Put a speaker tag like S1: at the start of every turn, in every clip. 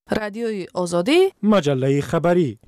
S1: رادیوی آزادی،
S2: مجله خبری.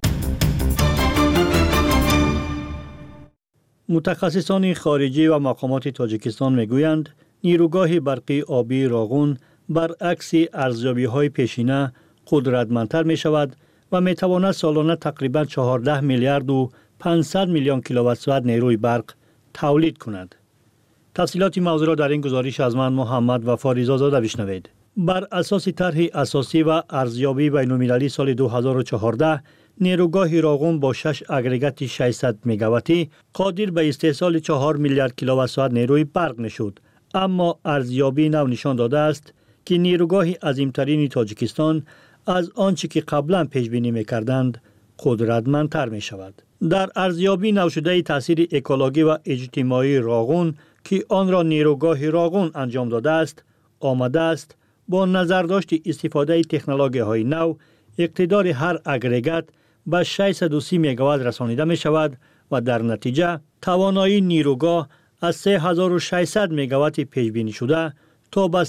S2: متخصصان خارجی و مقامات تاجیکستان میگویند نیروگاه برقی آبی راغون برعکس ارزیابی‌های پیشینه قدرتمندتر می شود و می تواند سالانه تقریباً 14 میلیارد و 500 میلیون کیلووات ساعت نیروی برق تولید کند. تفصیلات موضوع را در این گزارش از من محمد وفا رضازاده بشنوید. بر اساس طرح اساسی و ارزیابی بین‌المللی سال 2014 نیروگاه راغون با 6 اگریگات 600 مگاواتی قادر به استحصال 4 میلیارد کیلووات ساعت نیروی برق میشد. اما ارزیابی نو نشان داده است که نیروگاه عظیمترین تاجیکستان از آنچه که قبلا پیش بینی می‌کردند قدرتمندتر می‌شود. در ارزیابی نو شده تاثیر اکولوژی و اجتماعی راغون که آن را نیروگاه راغون انجام داده است، آمده است با نظرداشت استفاده تکنولوژی‌های نو اقتدار هر اگریگات به 630 مگاوات رسانیده می شود و در نتیجه توانایی نیروگاه از 3600 مگاوات پیش بینی شده تا به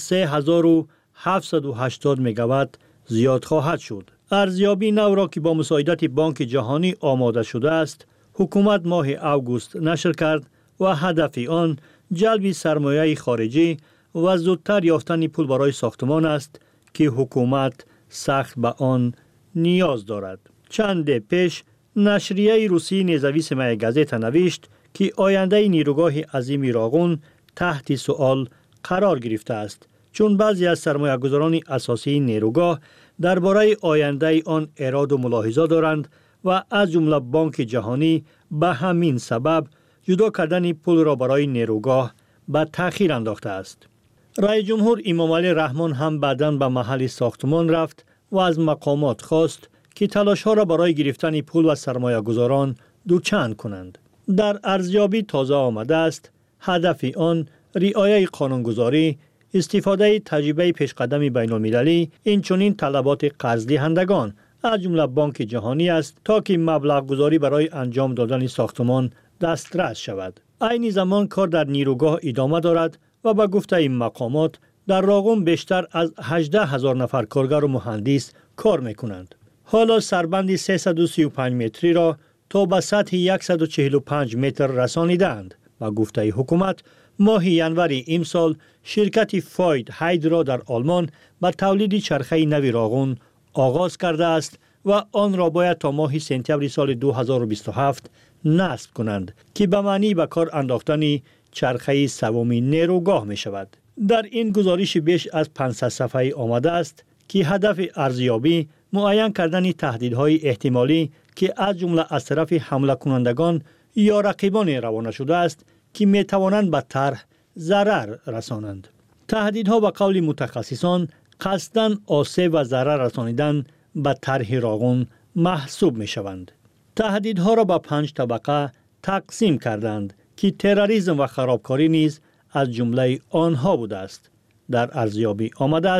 S2: 3780 مگاوات زیاد خواهد شد. ارزیابی نو را که با مساعدت بانک جهانی آماده شده است، حکومت ماه اوگوست نشر کرد و هدف آن جلب سرمایه خارجی و زودتر یافتن پول برای ساختمان است که حکومت سخت به آن نیاز دارد. چند پیش نشریه روسی نزویس مای گازeta نوشت که آینده نیروگاه عظیم راغون تحت سؤال قرار گرفته است، چون بعضی از سرمایه‌گذاران اساسی نیروگاه درباره آینده آن اراده و ملاحظه دارند و از جمله بانک جهانی به همین سبب جدا کردن پول را برای نیروگاه به تأخیر انداخته است. رئیس جمهور امام علی رحمان هم بعداً به محل ساختمان رفت و از مقامات خواست که تلاش‌ها را برای گرفتن پول و سرمایه‌گذاران دوچند کنند. در ارزیابی تازه آمده است هدف آن رعایت قانونگذاری، استفاده تجربه پیشقدم بین‌المللی، اینچنین طلبات قرض دهندگان از جمله بانک جهانی است تا که مبلغ گذاری برای انجام دادن ساختمان دسترس شود. عین زمان کار در نیروگاه ادامه دارد و به گفته این مقامات در راغون بیشتر از 18,000 نفر کارگر و مهندس کار میکنند. حالا سربند 335 متری را تا به سطح 145 متر رسانیدند. و گفته حکومت ماه ینور امسال شرکت فاید هایدرا در آلمان به تولید چرخه نوی راغون آغاز کرده است و آن را باید تا ماه سپتامبر سال 2027 نصب کنند که به معنی به کار انداختن چرخه سوم نیروگاه می شود. در این گزارش بیش از 500 صفحه‌ای آمده است که هدف ارزیابی معین کردن تهدیدهای احتمالی که از جمله از طرف حمله کنندگان یا رقیبان روانه شده است که می توانند به طرح ضرر رسانند. تهدیدها به قول متخصصان قصداً آسیب و ضرر رسانیدن به طرح راغون محسوب می شوند. تهدیدها را به 5 طبقه تقسیم کردند که تروریسم و خرابکاری نیز از جمله آنها بوده است. در ارزیابی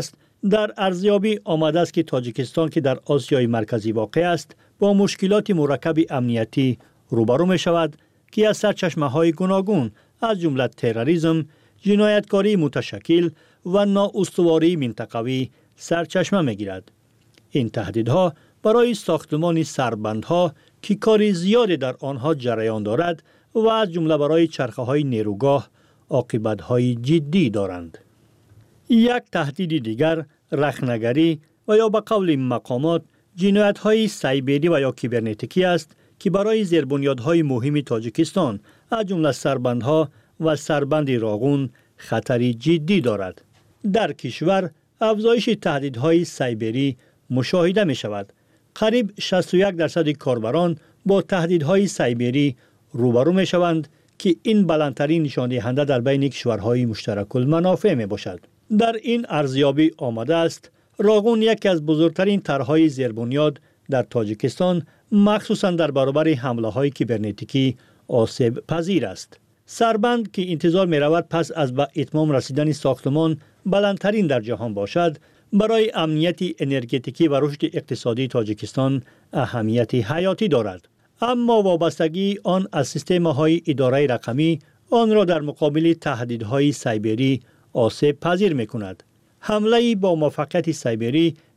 S2: آمده است که تاجیکستان که در آسیای مرکزی واقع است با مشکلات مرکب امنیتی روبرو می شود که از سرچشمه‌های گوناگون از جمله تروریسم، جنایتکاری متشکل و نااستواری منطقوی سرچشمه می گیرد. این تهدیدها برای ساختمان سربندها که کار زیاد در آنها جریان دارد و از جمله برای چرخه‌های نیروگاه عاقبت‌های جدی دارند. یک تهدید دیگر رخنه‌گری و یا به قول مقامات جنایت‌های سایبری و یا کیبرنتیکی است که برای زیربنیادهای مهم تاجیکستان از جمله سربندها و سربند راغون خطری جدی دارد. در کشور افزایش تهدیدهای سایبری مشاهده می شود. قریب 61% کاربران با تهدیدهای سایبری روبرو می شوند که این بلندترین نشان دهنده در بین کشورهای مشترک المنافع می باشد. در این ارزیابی آمده است راغون یکی از بزرگترین طرحهای زیربنیاد در تاجیکستان مخصوصاً در برابر حمله‌های کیبرنتیکی آسیب پذیر است. سربند که انتظار می رود پس از به اتمام رسیدن ساختمان بلندترین در جهان باشد، برای امنیت انرژتیکی و رشد اقتصادی تاجیکستان اهمیت حیاتی دارد. اما وابستگی آن از سیستم‌های اداره رقمی آن را در مقابل تهدیدهای سایبری آسیب پذیر می کند. حمله با موفقیت سایبری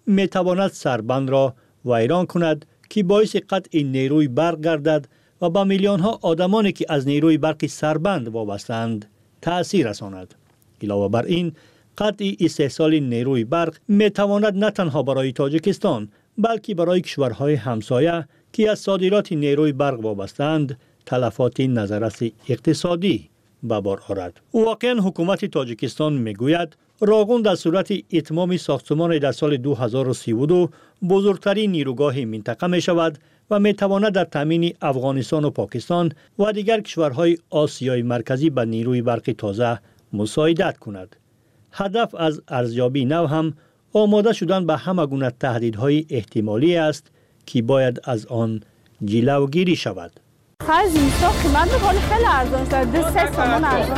S2: میتواند سربند را ویران کند که باعث قطع نیروی برق گردد و به میلیون ها آدمانی که از نیروی برق سربند وابسته‌اند تأثیر رساند. علاوه بر این، قطع استحصال نیروی برق میتواند نه تنها برای تاجیکستان بلکه برای کشورهای همسایه که از صادرات نیروی برق وابسته‌اند تلفات نظررس اقتصادی به بار آورد. واقعا حکومت تاجیکستان میگوید راغون در صورت اتمام ساختمان در سال 2032 بزرگترین نیروگاه منطقه می شود و می تواند در تامین افغانستان و پاکستان و دیگر کشورهای آسیای مرکزی به نیروی برق تازه مساعدت کند. هدف از ارزیابی نو هم آماده شدن به همه گونه تهدیدهای احتمالی است که باید از آن جلوگیری شود.
S1: خرج اینستا قیمت بکنه خیلی ارزان شد. 3 تومان ارزان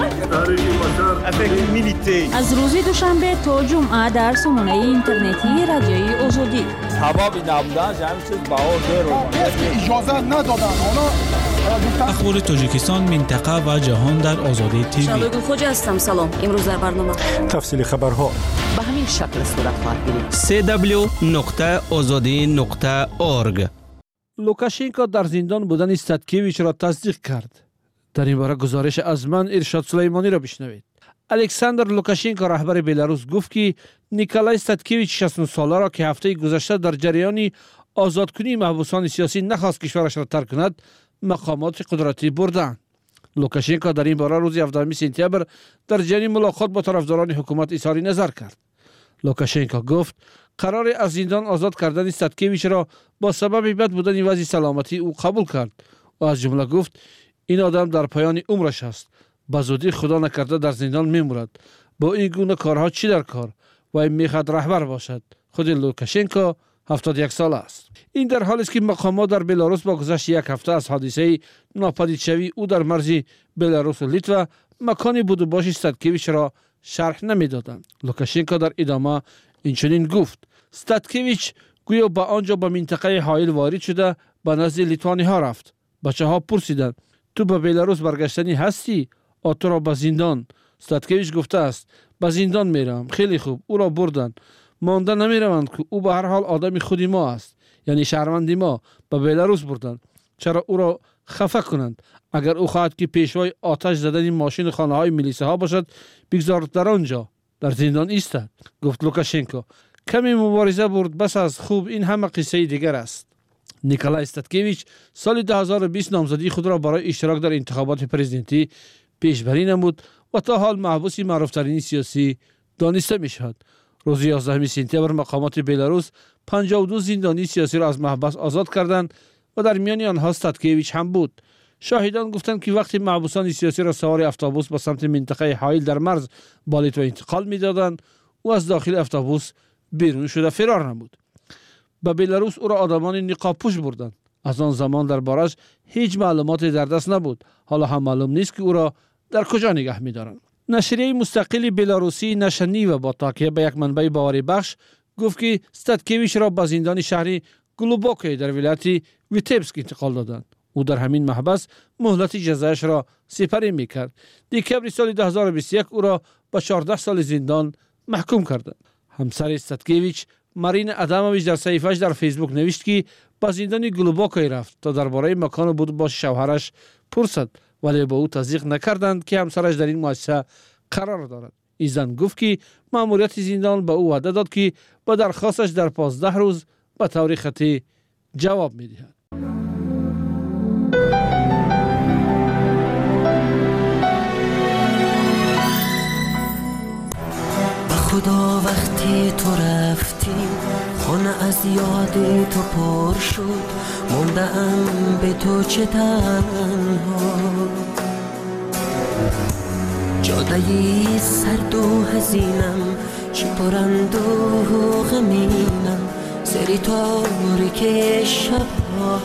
S1: شد.
S3: از روز دوشنبه تا جمعه در سامانه اینترنتی رادیوی آزادی.
S4: حبابی نبودن همین چیز بها زیر
S5: اجازه ندادن.
S6: اخبار تاجیکستان، منطقه و جهان در آزادی تیوی.
S3: شادوگل خوجا هستم. سلام. امروز در برنامه
S5: تفصیل خبرها
S7: به همین شکل صورت خواهد گرفت.
S8: www.azadi.org.
S9: لوکاشنکو در زندان بودن استاتکیویچ را تصدیق کرد. در این باره گزارش از من ارشاد سلیمانی را بشنوید. الکساندر لوکاشنکو رهبر بلاروس گفت که نیکولای استاتکیویچ 60 ساله را که هفته گذشته در جریان آزادکنی محبوسان سیاسی نخواست کشورش را ترک کند مقامات قدرتی بردند. لوکاشنکو در این باره روز 17 سپتامبر در جریان ملاقات با طرفداران حکومت اظهار نظر کرد. لوکاشنکو گفت قرار از زندان آزاد کردن استاتکیویچ را با سبب بد بودن وضع سلامتی او قبول کرد و از جمله گفت این آدم در پایان عمرش است، به زودی خدا نکرده در زندان میمورد. با این گونه کارها چی در کار و این میخواد رهبر باشد. خود لوکاشنکو 71 ساله است. این در حالی است که مقامات در بلاروس با گذشت یک هفته از حادثه ناپدید شوی او در مرز بلاروس و لیتوا مکانی بود و باش استاتکیویچ را شرح نمیدادند. لوکاشنکو در ادامه اینچنین گفت استاتکیویچ گویا با آنجا به منطقه حائل وارد شده به نزد لیتوانی ها رفت. بچه ها پرسیدند تو به بلاروس برگشتنی هستی؟ تو را به زندان. استاتکیویچ گفته است به زندان میرم. خیلی خوب، او را بردن. مانده نمیروند که او به هر حال آدم خودی ما است، یعنی شهروندی ما. به بلاروس بردن. چرا او را خفه کنند؟ اگر او خواهد که پیشوای آتش زدن ماشین خانه های میلیسه ها باشد بگذارد در آنجا در زندان ایستد. گفت لوکاشنکو کمی مبارزه برد، بس از خوب، این همه قصه دیگر است. نیکولای استاتکیویچ سال 2020 نامزدی خود را برای اشتراک در انتخابات پرزیدنتی پیشبری نمود و تا حال محبوس معروفترین سیاسی دانسته می شود. روز 11 سپتامبر مقامات بلاروس 52 زندانی سیاسی را از محبس آزاد کردند و در میان آنها استاتکیویچ هم بود. شاهدان گفتند که وقتی محبوسان سیاسی را سوار اتوبوس به سمت منطقه حائل در مرز با لیتوا انتقال می‌دادند او از داخل اتوبوس بیرون شده فرار نمود. به بلاروس او را آدمان نقاب پوش بردند. از آن زمان در بارش هیچ معلوماتی در دست نبود. حالا هم معلوم نیست که او را در کجا نگه می‌دارند. نشریه مستقل بلاروسی نشنی و با تاکیه به یک منبع باوری بخش گفت که استاتکیویچ را به زندان شهری گلوبوکی در ولایت ویتبسک انتقال دادند. او در همین محبس مهلت جزایش را سپری میکرد. دکمبر سال 2021 او را به 14 سال زندان محکوم کردند. همسر استاتکیویچ مارین ادامویچ در صفحه‌اش در فیسبوک نوشت که به زندان گلوبوکی رفت تا درباره مکان بود با شوهرش پرسد، ولی با او تصدیق نکردند که همسرش در این مؤسسه قرار دارد. این زن گفت که ماموریت زندان به او وعده داد که با درخواستش در 15 روز به طور خطی جواب میدهد.
S7: خدا وقتی تو رفتی خانه از یاد تو پر شد، موندم به تو چه تنها، جادهی سرد و حزینم چه پرند و غمینم، سری تاریک شبها،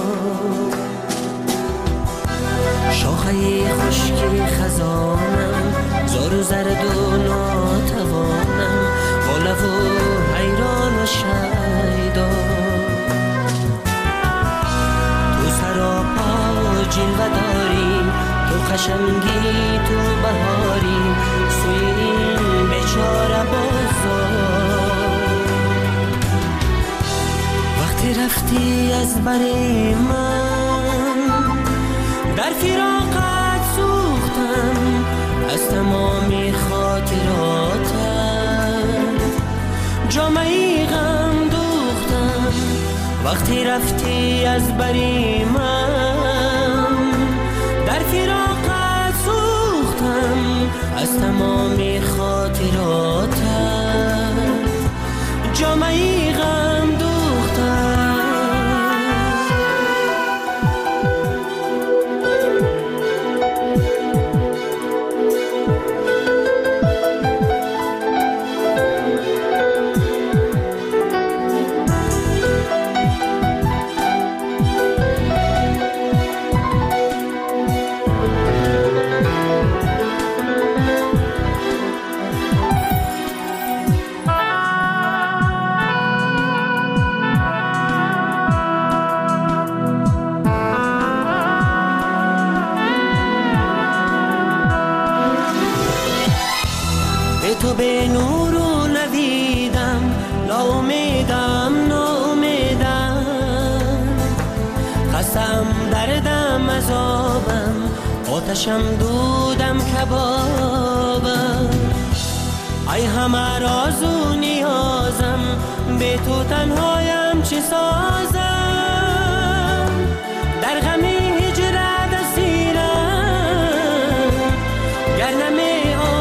S7: شاخه خشک خزانم زار و زرد و ناتوانم، با لب و حیران و شیدا، تو سراپا جلوه داری، تو خشمگی تو بهاری، سوی این بیچاره بازار، وقتی رفتی از بر من، در فراقت سوختم از تمامی خاطراتت، جامعی غم دوختم وقتی رفتی از بر من، در فراقت سوختم از تمامی خاطراتت، جامعی غم دوختم. تو به نور و ندیدم، ناامیدم ناامیدم، خستم دردم عذابم، آتشم دودم کبابم، ای همه راز و نیازم، به تو تنهایم چه سازم، در غم هجرت اسیرم، گر نمی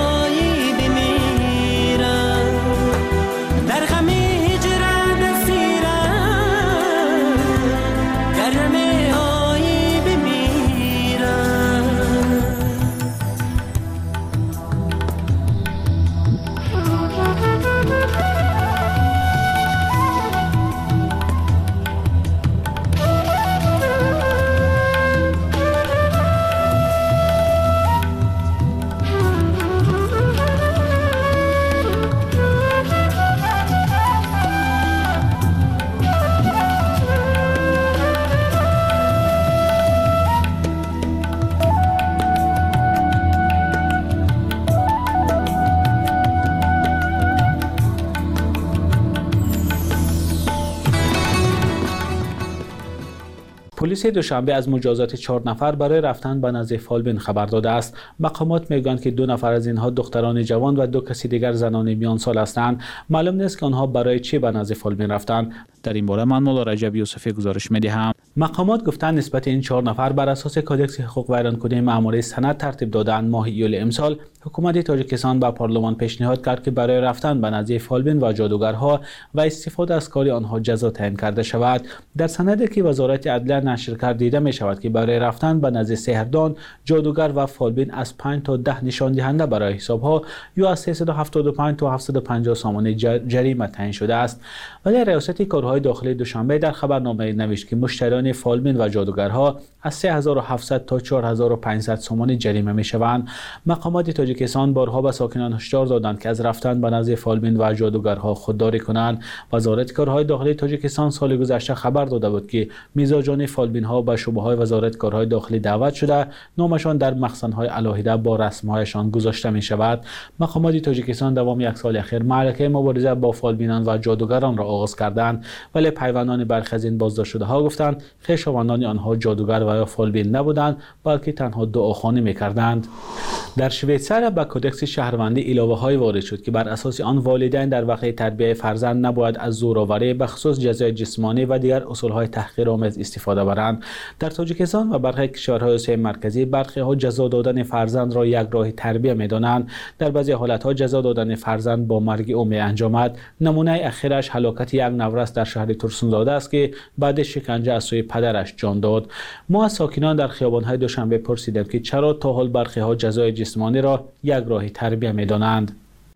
S8: پلیس دوشنبه از مجازات 4 نفر برای رفتن به نزد فالبین خبر داده است. مقامات میگویند که 2 نفر از اینها دختران جوان و 2 کسی دیگر زنان میان سال هستند. معلوم نیست که آنها برای چی به نزد فالبین رفتند. در این باره من مولا رجب یوسفی گزارش می‌دهم. مقامات گفتند نسبت این 4 نفر بر اساس کدکس حقوق ویرانکنی مأموره سند ترتیب دادند. ماه ایول امسال حکومت تاجیکستان به پارلمان پیشنهاد کرد که برای رفتن به نزد فالبین و جادوگرها و استفاده از کار آنها جزا تعیین کرده شود. در سندی که وزارت عدلیه نشر کرده دیده می شود که برای رفتن به نزد سحردان، جادوگر و فالبین از 5 تا 10 نشان دهنده برای حسابها یا از 375 تا 750 سامانه جریمه تعیین شده است. ولی ریاست کارهای داخلی دوشنبه در خبرنامه نوشت که مشتریان فالبین و جادوگرها از 3700 تا 4500 سامانه جریمه می شوند. مقامات تاجیکستان بارها به ساکنان هشدار دادند که از رفتن به نزد فالبین و جادوگرها خودداری کنند. وزارت کارهای داخلی تاجیکستان سال گذشته خبر داده بود که میزاجان فالبین ها به شعبه‌های وزارت کارهای داخلی دعوت شده، نامشان در مخزن‌های علاهیده با رسم‌هایشان گذاشته می شود. مقامات تاجیکستان دوام 1 سال اخیر معرکه مبارزه با فالبینان و جادوگران را آغاز کردند، ولی پیوندان برخی از این بازداشت شده‌ها گفتند خویشاوندان آنها جادوگر و یا فالبین نبودند، بلکه تنها دعاخوانی می‌کردند. در شویتزر به کدکس شهروندی علاوه‌های وارد شد که بر اساس آن والدین در وقت تربیت فرزند نباید از زورآوری به خصوص جزای جسمانی و دیگر اصول‌های تحقیرآمیز استفاده برند. در تاجیکستان و برخی کشورهای آسیای مرکزی برخی‌ها جزا دادن فرزند را یک راه تربیت می‌دانند. در بعضی حالت‌ها جزا دادن فرزند با مرگ او می‌انجامد. نمونه اخیرش هلاکت یک نورس در شهر ترسونزاده است که بعد شکنجه از سوی پدرش جان داد. ما از ساکنان در خیابان‌های دوشنبه پرسیدیم که چرا تا حال برخی‌ها جزای جسمانی را یک راه تربیت می‌دانند.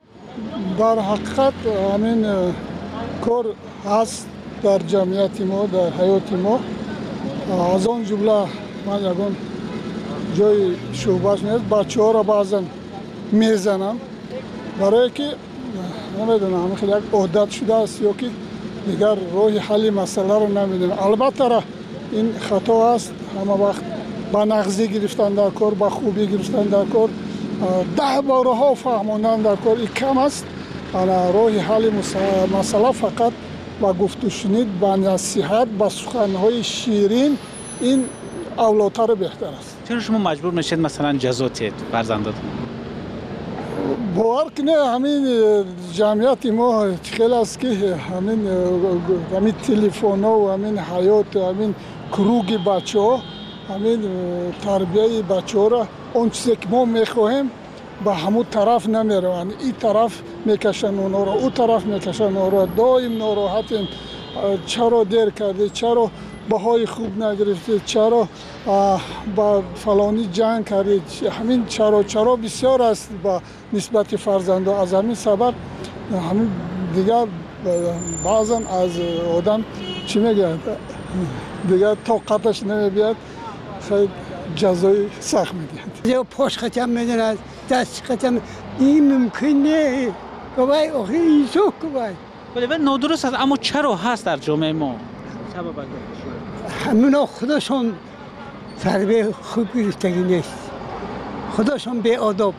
S5: در حقیقت همین کار هست در جمعیت ما، در حیات ما. از آن جمله من یکان جای شعبهش نیست، بچه‌ها را بعضا میزنم برای که نمیدونم همین خیلی یک عادت شده است یا که دیگر راه حل مسئله را نمیدونم. البته این خطا است، همه وقت با نغزی گرفتن در کار، با خوبی گرفتن در کار، 10 بارها فهماندن در کار این کم است. راه حل مسئله فقط با گفت و شنید، با نصیحت، با سخنهای شیرین این اولادتر بهتر است.
S8: چرا شما مجبور میشید مثلا جزا تید فرزنداتون؟
S5: باور کنه همین جمعیت ما خیلی است که همین تلفن ها و همین حیات همین کروگ بچه ها همین تربیه بچه ها را اون چیزی که ما میخواهیم به همون طرف نمیروند، این طرف میکشن اونا را، اون طرف میکشن اونا را. دایم ناراحتیم. چرا دیر کرده، چرا بهای خوب نگرفته، چرا با فلانی جنگ کردید، همین چرا بسیار است با نسبت فرزندا. از همین سبب همین دیگر بعضا از آدم چی میگه دیگر طاقتش نمیبیاد، خیلی جزای سخت میدهد.
S10: یا پاش ختم میدن، دست ختم، این ممکن نه گوای آخه ایزو گوای.
S8: ولی نادرست است، اما چرا هست در جامعه ما؟
S10: همونا خودشون تربیه خوب گرفتگی نیست، خودشون بی آداب،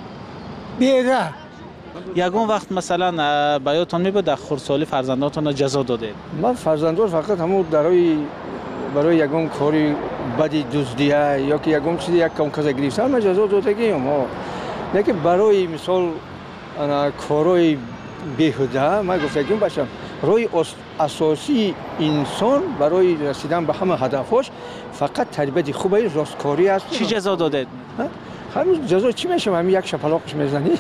S10: بی ره.
S8: یگون وقت مثلا بایاتون میبود در خردسالی فرزنداتون را جزا داده؟
S11: من فرزندات فقط همون برای یگون کاری بدی دزدیه یا که یگون چیزی یک کم کزا گرفتن من جزا دادگیم. لیکن برای مثال کارای بیهوده من گفتگیم باشم روی اساسی انسان برای رسیدن به همه هدفش فقط تربیت خوبه راستکاری است.
S8: چی جزا داده؟
S11: همین جزا چی میشه؟ همین یک شپلاقش میزنی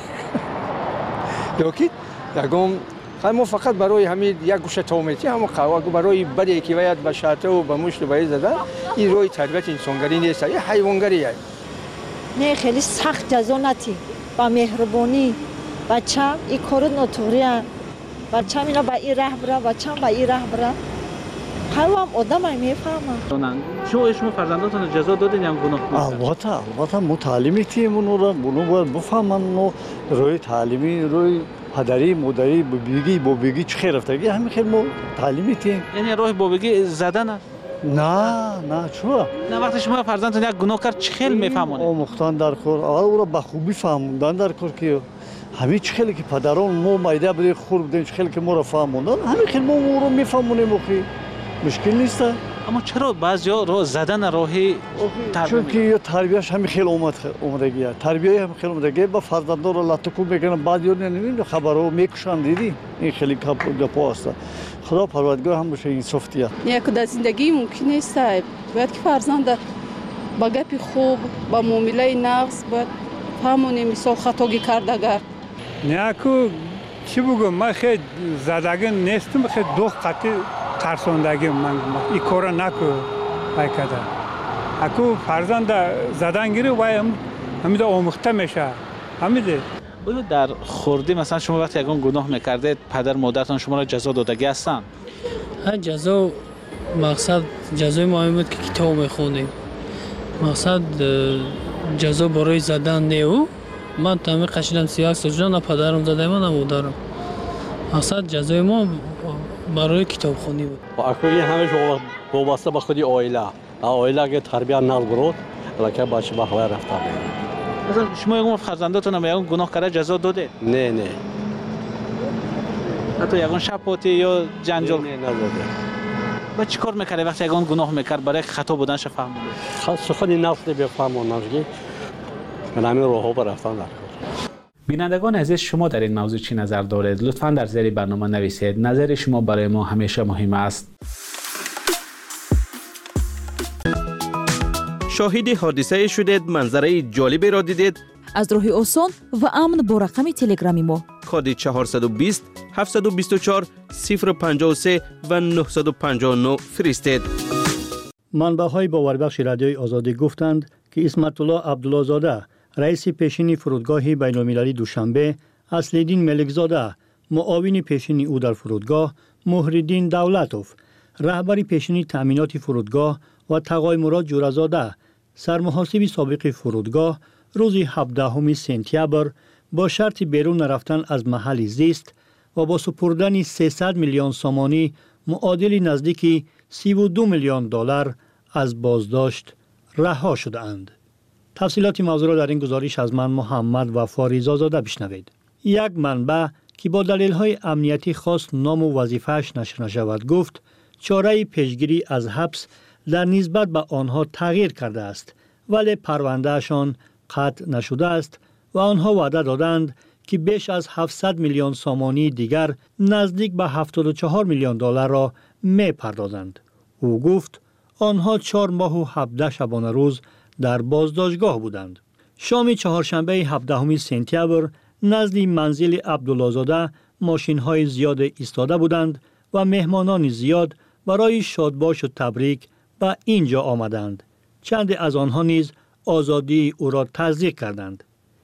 S11: یا که یگم همون فقط برای همین یک گوشه تومیتی همون قوا برای بدی که باید به شاته و به مشت باید زدن، این روی تربیت انسانگری نیست، این حیوانگریه.
S12: نه خیلی سخت جزا نتی، با مهربانی بچه‌م این کارو ناتوریه، بچه‌م اینا با این راه بره، بچه‌م با این راه بره، هم آدم هم میفهمن.
S8: شما فرزنداتون جزا دادین یا گناه؟
S13: البته متعلمی تیمون رو باید بفهمن روی تعلیمی روی پدری مادری بابگی چه خیر رفتگی همین خیلی ما تعلیمی تیم.
S8: یعنی راه بابگی زدن است؟
S13: نه چرا؟
S8: نه وقتی شما فرزندتون یک گناه کرد چه خیلی میفهمونه؟
S13: آموختن در کار، او را به خوبی فهموندن در کار که همین چه خیلی که پدران ما مایده بده خور بودن، چه خیلی که ما را فهموندن، همین خیلی ما رو میفهمونیم اخی مشکل نیست.
S8: اما چرا بعضیا راه زدن راهی
S13: تربیت؟ چون که تربیتش همین خیلی اومدگیه، تربیت هم خیلی اومدگیه. با فرزندان رو لطکو میکنن، بعضیا نمیدونن خبرو میکشن، دیدی این خیلی گپا است. خدا پروردگار هم بشه انصافتیه.
S1: یک در زندگی ممکن نیست، باید که فرزند با گپ خوب با معامله نغز باید همون مثال خطاگی کردگر.
S14: نه کو چی بگم، من خیلی زدگی نیستم، خیلی دو قطعی ترساندگی من این کارا نکو باید اکو فرزند زدن گیره و همیده آموخته میشه همیده.
S8: بودو در خوردی مثلا شما وقتی یکان گناه میکرده پدر مادرتان شما را جزا دادگی هستن؟
S15: جزا مقصد جزای ما بود که کتاب میخوندیم، مقصد جزا برای زدن نیو. من تامی قشیدم 38 سال نه پدرم زده من نه مادرم. مقصد جزای ما برای کتاب خوندی بود.
S16: اکولی همش وابسته به خودی عائله که تربیت نال برود لکه بچه به هوای رفته.
S8: مثلا شما یکم فرزنداتون هم یکم گناه کرده جزا داده؟
S16: نه
S8: حتی یکم شب پاتی یا جنجال؟
S16: نه نداده.
S8: با چی کار میکرده وقتی یکم گناه میکرد برای خطا بودنش فهمونده؟
S16: سخنی نفس بفهمونم که من همین راهو برفتم در کار.
S8: بینندگان عزیز، شما در این موضوع چی نظر دارید؟ لطفاً در زیر برنامه نویسید. نظر شما برای ما همیشه مهم است.
S17: شاهد حادثه شدید، منظره جالبی را دیدید؟
S3: از راه آسان و امن با رقم تلگرامی ما
S17: کد 420 724 053 و 959 فرستید.
S2: منبع‌های باوربخش رادیوی آزادی گفتند که اسمت الله عبدالله زاده رئیس پیشین فرودگاه بین‌المللی دوشنبه، اصل‌الدین ملکزاده معاون پیشین او در فرودگاه، محی‌الدین دولتوف رهبر پیشین تأمینات فرودگاه و تقای مراد جورزاده سرمحاسب سابق فرودگاه روز 17 سپتامبر با شرط بیرون رفتن از محل زیست و با سپردن 300 میلیون سومانی معادل نزدیک 32 میلیون دلار از بازداشت رها شدند. تفصیلات موضوع را در این گزارش از من محمد و فاریزا زاده بشنوید. یک منبع که با دلیل‌های امنیتی خواست نام و وظیفه‌اش نشر نشود گفت چاره پیشگیری از حبس در نسبت به آنها تغییر کرده است ولی پروندهشان قطع نشده است و آنها وعده دادند که بیش از 700 میلیون سامانی دیگر نزدیک به 74 میلیون دلار را می پردازند. او گفت آنها 4 ماه و 17 شبانه روز در بازداشتگاه بودند. شام چهارشنبه 17 سپتامبر نزد منزل عبدالله‌زاده ماشین‌های زیاد ایستاده بودند و مهمانان زیاد برای شادباش و تبریک به اینجا آمدند. چند از آنها نیز آزادی او را تصدیق کردند.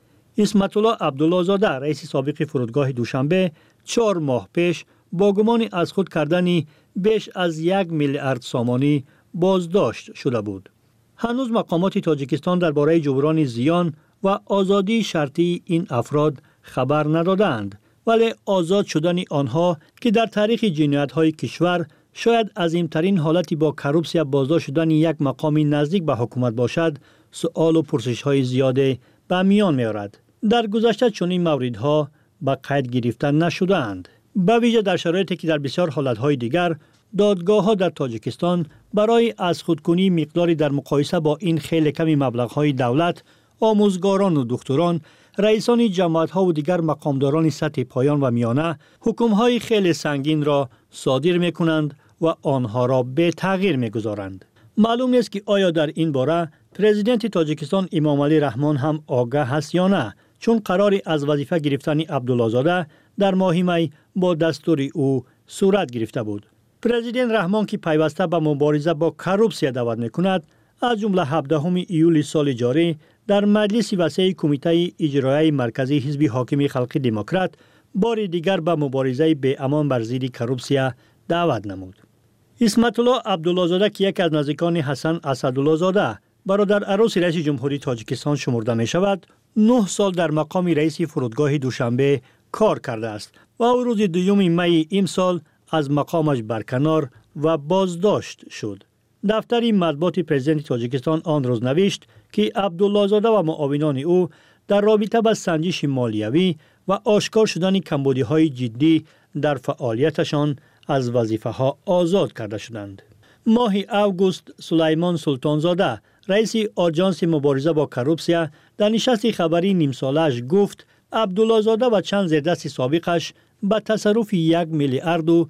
S2: اسمت الله عبدالله‌زاده رئیس سابق فرودگاه دوشنبه 4 ماه پیش با گمان از خود کردن بیش از 1 میلیارد سامانی بازداشت شده بود. هنوز مقامات تاجیکستان درباره جبران زیان و آزادی شرطی این افراد خبر ندادند، ولی آزاد شدن آنها که در تاریخ جنایت‌های کشور شاید عظیم‌ترین حالتی با کروپسیا بازداشت شدن یک مقامی نزدیک به حکومت باشد، سؤال و پرسش‌های زیاده به میان می‌آورد. در گذشته چنین موردها به قید گرفته نشده‌اند. به ویژه در شرایطی که در بسیار حالت‌های دیگر دادگاه‌ها در تاجیکستان برای از خودکنی مقداری در مقایسه با این خیلی کمی مبلغ‌های دولت، آموزگاران و دکتران، رئیسان جماعت‌ها و دیگر مقامداران سطح پایان و میانه حکم‌های خیلی سنگین را صادر می‌کنند و آنها را به تغییر می‌گذارند. معلوم نیست که آیا در این باره پرزیدنت تاجیکستان امام علی رحمان هم آگاه است یا نه، چون قراری از وظیفه گرفتن عبدالله‌زاده در ماه می با دستور او صورت گرفته بود. پرزیدنت رحمان که پیوسته به مبارزه با کروپسیا دعوت می‌کند، از جمله 17 ایول سال جاری در مجلس وسیع کمیته اجرایی مرکزی حزب حاکم خلق دموکرات بار دیگر به مبارزه به امان بر ضد کروپسیا دعوت نمود. اسمت الله عبدالله‌زاده که یک از نزدیکان حسن اسدالله‌زاده برادر عروس رئیس جمهوری تاجیکستان شمرده می شود، 9 سال در مقام رئیس فرودگاه دوشنبه کار کرده است و او روز 2 می امسال از مقامش برکنار و بازداشت شد. دفتر مطبوعات پرزیدنت تاجیکستان آن روز نوشت که عبدالله‌زاده و معاونان او در رابطه با سنجش مالیوی و آشکار شدن کمبودی‌های جدی در فعالیتشان از وظیفه‌ها آزاد کرده شدند. ماه اوگوست سلیمان سلطانزاده رئیس آژانس مبارزه با کروپسیا در نشست خبری نیم ساله‌اش گفت عبدالله‌زاده و چند زیردست سابقش به تصرف 1 میلیارد و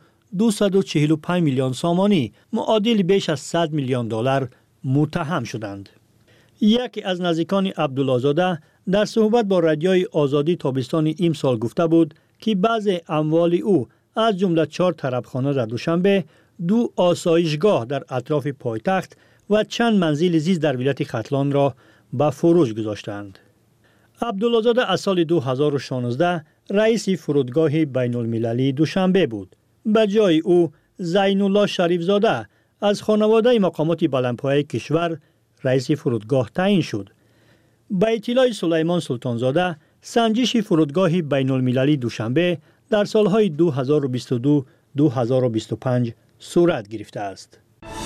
S2: 245 میلیون سامانی معادل بیش از 100 میلیون دلار متهم شدند. یکی از نزدیکان عبدالله‌زاده در صحبت با رادیوی آزادی تابستان امسال گفته بود که بعضی اموال او از جمله 4 طربخانه در دوشنبه، 2 آسایشگاه در اطراف پایتخت و چند منزل زیست در ولایت ختلان را به فروش گذاشتند. عبدالله‌زاده از سال 2016 رئیس فرودگاه بین المللی دوشنبه بود. به جای او زین الله شریف زاده از خانواده مقامات بلندپایه کشور رئیس فرودگاه تعیین شد. به اطلاع سلیمان سلطانزاده، سنجش فرودگاه بین المللی دوشنبه در سالهای 2022-2025 صورت گرفته است.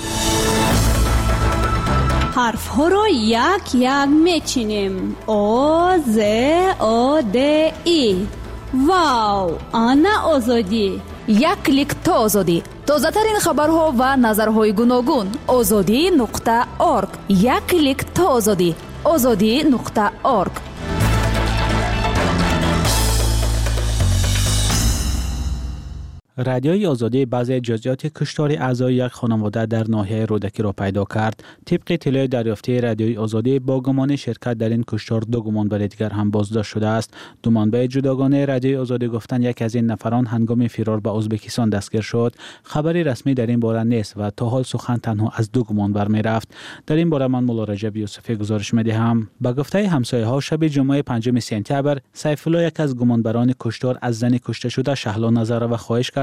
S3: حرف ها را یک یک میچینیم. آ ز آ د ای. واو، آنا آزادی.
S18: یک کلیک تا آزادی. تازه ترین خبرها و نظرهای گوناگون. azadi.org. یک کلیک تا آزادی. azadi.org.
S8: رادیوی آزادی بعضی جزئیات کشتار اعضای یک خانواده در ناحیه رودکی را پیدا کرد. طبق اطلاع دریافتی رادیوی آزادی با گمان شرکت در این کشتار 2 گمانبر دیگر هم بازداشت شده است. 2 منبع جداگانه رادیوی آزادی گفتند یک از این نفران هنگام فرار به ازبکستان دستگیر شد. خبری رسمی در این باره نیست و تا حال سخن تنها از 2 گمانبر می رفت. در این باره من مولا رجب یوسفی گزارش می دهم. به گفته همسایه ها شب جمعه 5 سپتامبر سیف الله یک از گمانبران کشتار از زن کشته شده شهلا نظر و خواهش کرد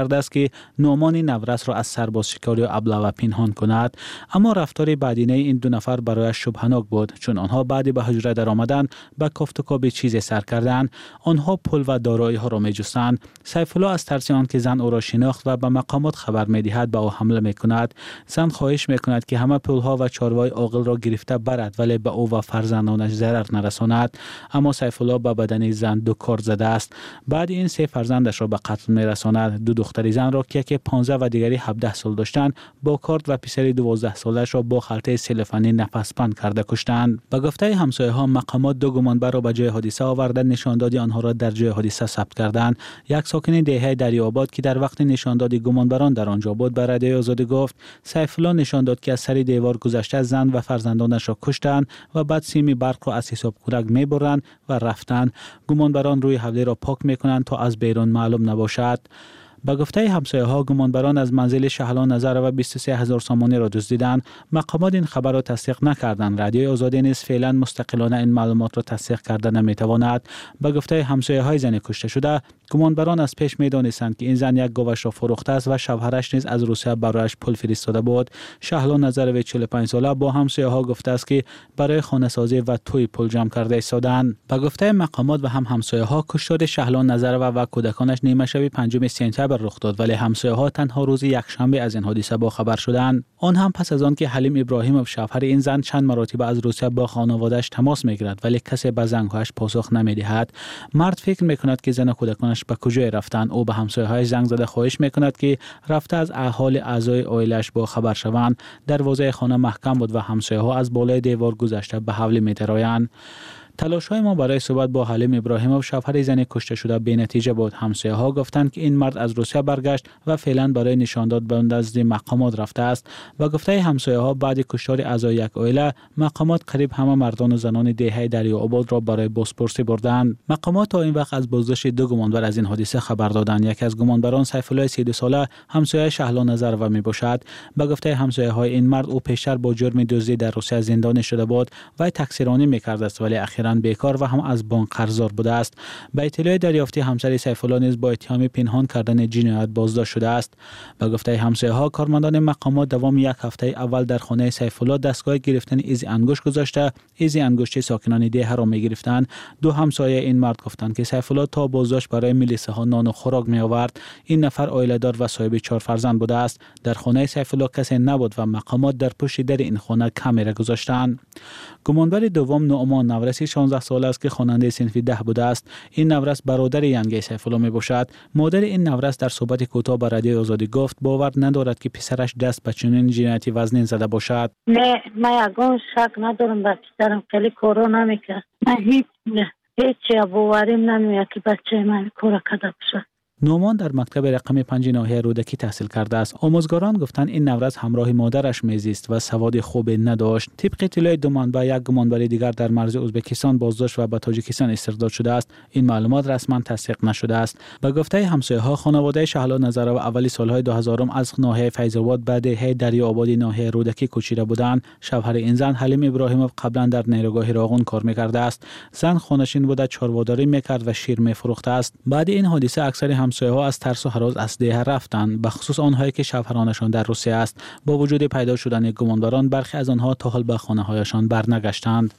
S8: کرده است که نعمان نورس را از سرباز شکاری و ابله پنهان کند، اما رفتار بعدینه این دو نفر برایش شبهناک بود، چون آنها بعد به حجره در آمدن به کافت و کاب چیزی سر کردند. آنها پول و دارایی ها را می‌جستند. سیف الله از ترس آنکه زن او را شناخت و به مقامات خبر می‌دهد به او حمله می‌کند. زن خواهش می‌کند که همه پول‌ها و چاروای عاقل را گرفته برد، ولی به او و فرزندانش ضرر نرساند. اما سیف الله به بدن زن 2 کار زده است. بعد این 3 فرزندش را به قتل می‌رساند. 2 دختر زن را که یکی 15 و دیگری 17 سال داشتند با کارد و پسری 12 سالش را با خلطه سلفانی نفس‌بند کرده کشتند. به گفته همسایه‌ها مقامات 2 گمانبر را به جای حادثه آورده نشاندادی آنها را در جای حادثه ثبت کردند. یک ساکن دهه دریاباد که در وقت نشاندادی گمانبران در آنجا بود به رادیو آزادی گفت سیف الله نشان داد که از سر دیوار گذشته زن و فرزندانش را کشتند و بعد سیم برق را از حساب کلک میبرند و رفتند. گمانبران روی حوله را پاک میکنند تا از بیرون معلوم نباشد. به گفته همسایه‌ها گمانبران از منزل شهلا نظر و 23,000 سامانی را دزدیدند. مقامات این خبر را تصدیق نکردند. رادیو آزادی نیز فعلا مستقلانه این معلومات را تصدیق کرده نمیتواند. به گفته همسایه‌های زن کشته شده گمانبران از پیش میدانستند که این زن یک گاوش را فروخته است و شوهرش نیز از روسیه برایش پول فرستاده بود. شهلا نظر 45 ساله با همسایه‌ها گفته است که برای خانه سازی و توی پول جمع کرده ایستادند. به گفته مقامات و هم همسایه‌ها کشتار شهلا نظر و کودکانش نیمه شب 5 سپتامبر رخ داد، ولی همسایه‌ها تنها روز یکشنبه از این حادثه با خبر شدند. آن هم پس از آن که حلیم ابراهیموف شوهر این زن چند مرتبه از روسیه با خانواده‌اش تماس می‌گیرد ولی کسی به زنگ‌هایش پاسخ نمی‌دهد. مرد فکر می‌کند که زن و کودکانش به کجای رفتند. او به همسایه‌هایش زنگ زده خواهش می‌کند که رفته از احوال اعضای عائله‌اش با خبر شوند. دروازه خانه محکم بود و همسایه‌ها از بالای دیوار گذشته به حوله می‌درآیند. تلاش‌های ما برای صحبت با حلیم ابراهیموف شوهر زن کشته شده بی‌نتیجه بود. همسایه‌ها گفتند که این مرد از روسیه برگشت و فعلا برای نشانداد به نزد مقامات رفته است. و گفته همسایه‌ها بعد کشتار اعضای یک عائله مقامات قریب همه مردان و زنان دهه دریاآباد را برای بازپرسی بردند. مقامات تا این وقت از بازداشت 2 گمانبر از این حادثه خبر دادند. یکی از گمانبران سیف الله 32 ساله همسایه شهلا نظر و میباشد. به گفته همسایه‌های این مرد او پیشتر با جرم دزدی در روسیه زندانی شده بود و تقصیرانی می‌کرد است، ولی اخیراً بیکار و هم از بانک قرضدار بوده است. به اطلاع دریافتی همسر سیف الله نیز با اتهام پنهان کردن جنایت بازداشت شده است. به گفته همسایه‌ها کارمندان مقامات دوام 1 هفته اول در خانه سیف الله دستگاه گرفتن ایزی انگشت گذاشته. ایزی انگشت ساکنان ده را می‌گرفتند. 2 همسایه این مرد گفتند که سیف الله تا بازداشت برای ملیسه‌ها نان و خوراک می‌آورد. این نفر عائله‌دار و صاحب 4 فرزند بوده است. در خانه سیف الله کسی نبود و مقامات در پشت در این خانه کامera گذاشتند. گمانبر دوم نعمان نورسی 16 سال است که خواننده صنف 10 بوده است. این نورس برادر ینگی سیف الله میباشد. مادر این نورس در صحبت کوتاه با رادیو آزادی گفت باور ندارد که پسرش دست به چنین جنایتی وزنین زده باشد.
S19: نه من یگان شک ندارم به پسرم، خیلی کارا نمیکرد. من هیچ باوریم نمیاد که بچه من کار کرده باشه.
S8: نعمان در مکتب رقم 5 ناحیه رودکی تحصیل کرده است. آموزگاران گفتند این نورس همراه مادرش میزیست و سواد خوبی نداشت. طبق اطلاع 2 منبع 1 گمانبر دیگر در مرز ازبکستان بازداشت و به تاجیکستان استرداد شده است. این معلومات رسما تصدیق نشده است. به گفته همسایه‌ها خانواده شهلا نظر و اولی سالهای 2000 از ناحیه فیض‌آباد به دهه دریاآباد ناحیه رودکی کوچیده بودند. شوهر این زن حلیم ابراهیموف قبلا در نیروگاه راغون کار می‌کرده است. زن خانه‌نشین بوده، چارواداری می‌کرد و شیر می‌فروخته است. بعد این حادثه اکثر همسایه‌ها از ترس و هراس از ده رفتند، به خصوص آنهایی که شوهرانشان در روسیه است. با وجود پیدا شدن گمانبران برخی از آنها تا حال به خانه‌هایشان برنگشتند.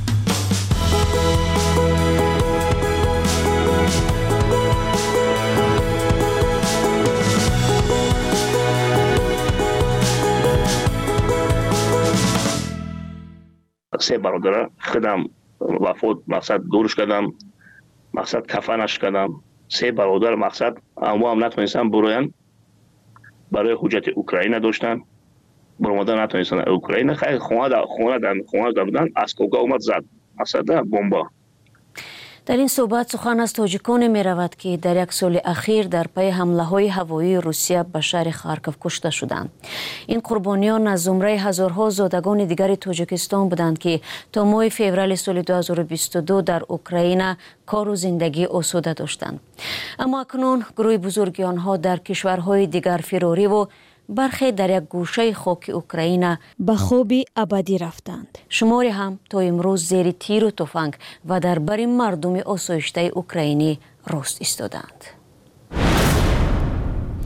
S20: سه برادر خودم وفات مقصد دورش کردم، مقصد کفنش کردم. 3 برادر مقصد اما هم نتونستن بروین، برای حجت اوکراین داشتن، برآمدن نتونستن اوکراین. خیلی خونه دادن، اسکوگا اومد زد مقصد بمبا.
S19: در این صحبت سخن از تاجیکان می رود که در 1 سال اخیر در پی حمله های هوایی روسیه به شهر خارکوف کشته شدند. این قربانیان از زمره هزارها زادگان دیگر تاجیکستان بودند که تا ماه فوریه سال 2022 در اوکراین کار و زندگی آسوده داشتند. اما اکنون گروه بزرگی آنها در کشورهای دیگر فراری و برخی در یک گوشه خاک اوکراین به خوابی ابدی رفتند. شماری هم تا امروز زیر تیر و تفنگ و در بر مردم آسایشته اوکراینی راست ایستادند.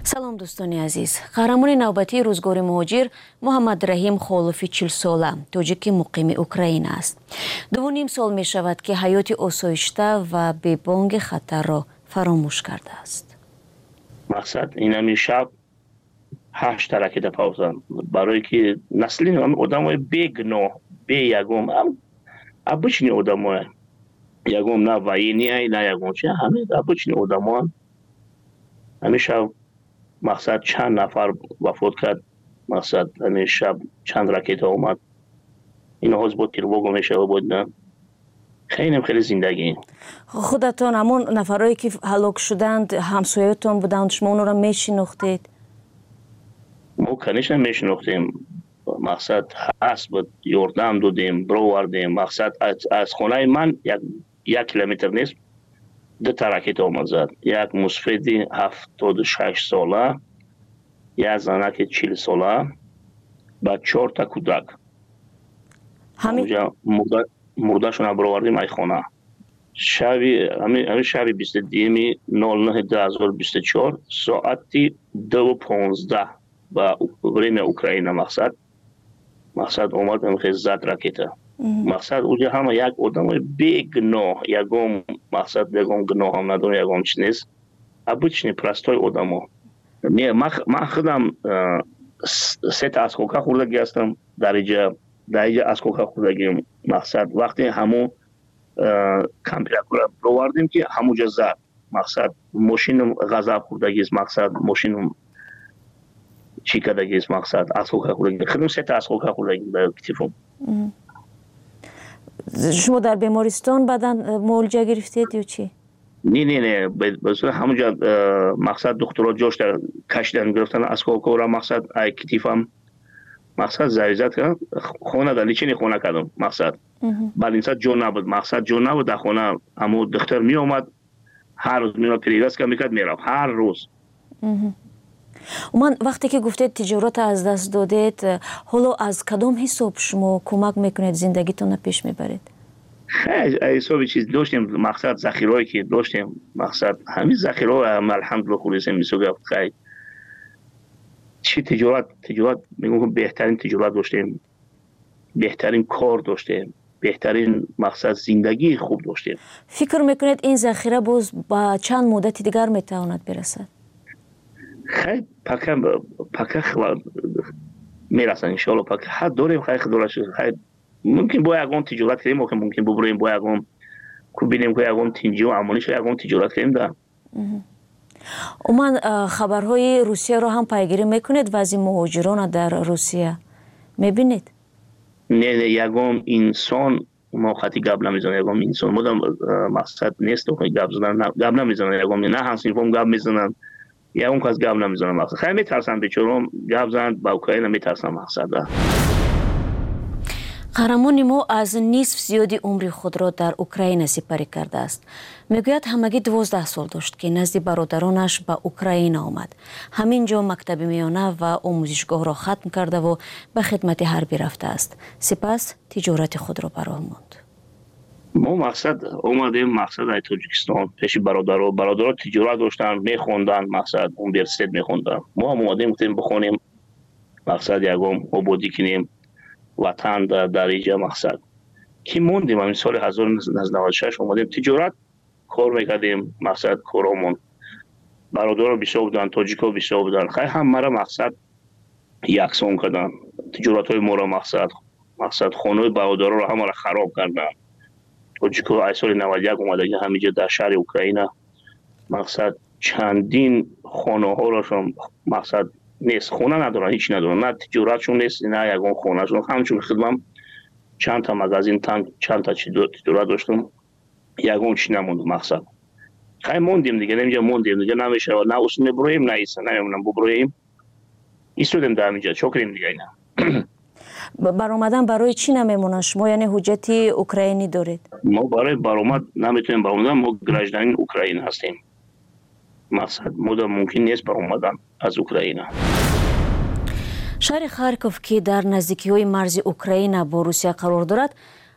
S19: салом дӯстони азиз. қаҳрамони навбатии рӯзгори муҳоҷир Муҳаммад Раҳим Холифи 40 сола тоҷики муқими Украина аст. 2.5 сол мешавад ки ҳаёти осоишта ва бебонги хатарро фаромӯш кардааст.
S20: мақсад инами шаб 8 ракета павзан барое ки насли одамои бегуноҳ беягом обычни одамоe ягом на военияй на ягом чи ҳамин обычни одамоан ҳамин шаб мақсад чанд нафар вафот кард. мақсад ҳамин шаб чанд ракета омад. инҳоз бо тревога мешава бодидан хеле зиндагӣ.
S19: худатон ҳамон нафарое ки ҳалок шуданд ҳамсоятон буданд, шумо онро мешинохтед?
S20: мо конечно мешинохтем. мақсад ҳаст буд, ёрдам додем, бировардем. мақсад аз хонаи ман 1 километр нест 2 ракета омад зад. як мусфеди 76 сола, як занаки 40 сола ва 4 кӯдак. мурдашона бировардем ай хона. ҳамин шаби 22/09/2024 соати 2:15 ба время Украина мақсад омад хез зад ракета. мақсад уҷа ҳама як одамои бегуноҳ ягом мақсад ягом гуноҳам надорам, ягом чиз нест. обычни простой одамо. ман худам 3 оскока хӯрдаги ҳастам. дариҷа оскока хӯрдагим. мақсад вақте ҳамон компиратура бировардем ки ҳамуҷа зад. мақсад мошинам ғазаб хӯрдагист. мақсад мошинам чӣ кардагист. мақсад оскока хӯрдаги худам 3 оскока хӯрдагим дар китифам.
S19: шумо дар бемористон баъдан муолиҷа гирифтед ё чӣ?
S20: не ҳамуҷа мақсад духтуро ҷошта кашидан гирифтан оскокаро. мақсад ай китифам мақсад заризат кардам. хона дар личини хона кардам. мақсад балинса ҷо набуд. мақсад ҷо набуд дар хона. аммо духтар меомад ҳар рӯз меомад перевязка мекард меравд ҳар рӯз.
S19: уман вақте ки гуфтед тиҷората аз даст додед, ҳоло аз кадом ҳисоб шумо кӯмак мекунед зиндагитонро пеш мебаред?
S20: ҳисоби чиз доштем. мақсад захирое ки доштем. мақсад ҳамин захиро алҳамдулилла хулисем мисогав хай чи тиҷорат мегӯям беҳтарин тиҷорат доштем. беҳтарин кор доштем. беҳтарин мақсад зиндагии хуб доштем.
S19: фикр мекунед ин захира боз ба чанд муддати дигар метавонад берасад?
S20: хай пака мерасад иншоалло. пака ҳад дорем. хай хай мумкин бо ягон тиҷорат кардем. мумкин бубурем бо ягон бинем ки ягон тинҷиҳо амонишо ягон тиҷорат кардем да.
S19: уман хабарҳои русияро ҳам пайгирӣ мекунед? вазъи муҳоҷирона дар русия мебинед?
S20: не ягон инсон мо хати гап намезанам. ягон инсон модам мақсад нест гап намезанам. ягон на ҳамсинфом гап мезанам. ягон кас гап намезанам. мақсад хай метарсам бечорам гап занад ба Украина метарсам. мақсад
S19: қаҳрамони мо аз нисф зиёди умри худро дар Украина сипарӣ кардааст. мегӯяд ҳамагӣ 12 сол дошт ки назди бародаронаш ба Украина омад. ҳамин ҷо мактаби миёна ва омӯзишгоҳро хатм кардаву ба хидмати ҳарбӣ рафтааст. сипас тиҷорати худро ба роҳ монд.
S20: мо мақсад омадем. мақсад ай Тоҷикистон пеши бародаро тиҷорат доштанд, мехонданд. мақсад университет мехонданд. мо ҳам омадем гуфтем бихонем. мақсад ягом ободӣ кинем ватан дар иҷа. мақсад ки мондем ҳамин соли 1996 омадем тиҷорат кор мекардем. мақсад коромон бародаро бисёр буданд, тоҷико бисёр буданд. хай ҳамаро мақсад яксон карданд. тиҷоратҳои моро мақсад хонаҳои бародароро ҳамаро хароб карданд. тоҷико ай соли 91 омадаги ҳамиҷа дар шаҳри Украина мақсад чандин хонаҳорошон мақсад нест. хона надоранд, ҳеч надоранд. на тиҷоратшон нест, на ягон хонашон. ҳамчун хидмам чандта магазин чандта тиҷорат доштам. ягон чиз намонд. мақсад хай мондем дига. намиҷа мондем дига. намешавад. на ус мебуроем, на иса намемонам бубуроем. истодем дар ҳамиҷа чокрем дига. ина
S19: баромадан барои чӣ намемонад шумо? яъне ҳуҷҷати украинӣ доред?
S20: мо барои баромад наметавонем баромадан. мо гражданин Украина ҳастем. мақсад мода мумкин нест баромадан аз Украина.
S19: шаҳри Харков ки дар наздикиҳои марзи Украина бо Русия қарор дорад,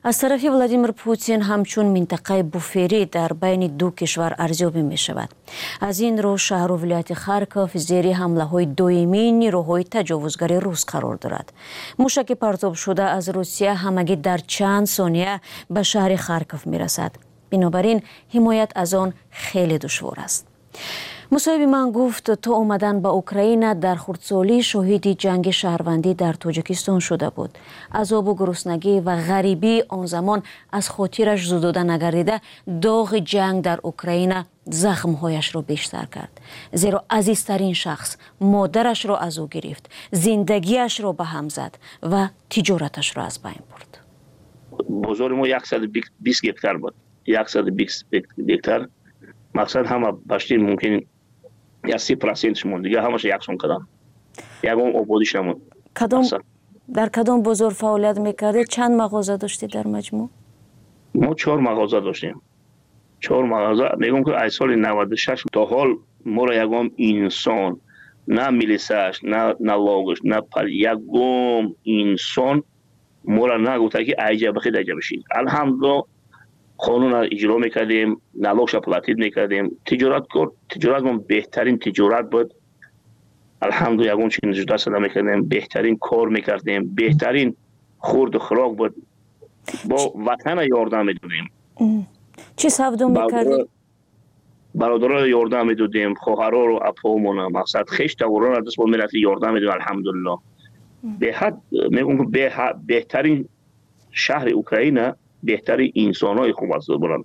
S19: از طرف ولادیمیر پوتین همچون منطقه بوفری در بین دو کشور ارزیابی می شود. از این رو شهر و ولایت خارکوف زیر حمله های دویمی نیروهای تجاوزگر روس قرار دارد. موشک پرتاب شده از روسیه همگی در چند ثانیه به شهر خارکوف می رسد. بنابراین حمایت از آن خیلی دشوار است. مصاحبه من گفت تا اومدن به اوکراین در خردسالی شاهد جنگ شهروندی در تاجیکستان شده بود. عذاب و گرسنگی و غریبی آن زمان از خاطرش زدوده نگردیده داغ جنگ در اوکراین زخمهایش را بیشتر کرد. زیرا عزیزترین شخص مادرش را از او گرفت، زندگیش را به هم زد و تجارتش را از بین برد.
S20: بازار ما 120 هکتار بود. 120 هکتار مقصد همه باشتین ممکن یا 30% شمون دیگه همش یکسان کدام یکم آبادیش نمون.
S19: در کدام بازار فعالیت میکردید؟ چند مغازه داشتید در مجموع؟
S20: ما 4 مغازه داشتیم. 4 مغازه میگم که از سال 96 تا حال ما را یکم انسان نه میلیساش نه لاگش نه پر یکم انسان ما را نگفته که ایجا بخید ایجا بشید. الحمدلله قانون را اجرا میکردیم، نالوگش را پلاتید میکردیم، تجارت ما بهترین تجارت بود. الحمدلله یکون چین جدا صدا میکردیم، بهترین کار میکردیم، بهترین خورد و خوراک بود. با وطن یاردم میدادیم.
S19: چی سودو میکردیم؟
S20: برادرها یاردم میدادیم، خواهرها رو اپامون مقصد خیش توران را دست با ملت یاردم میدادیم. الحمدلله به حد میگم که بهترین شهر اوکراین بهترین انسان‌های خوب است برن.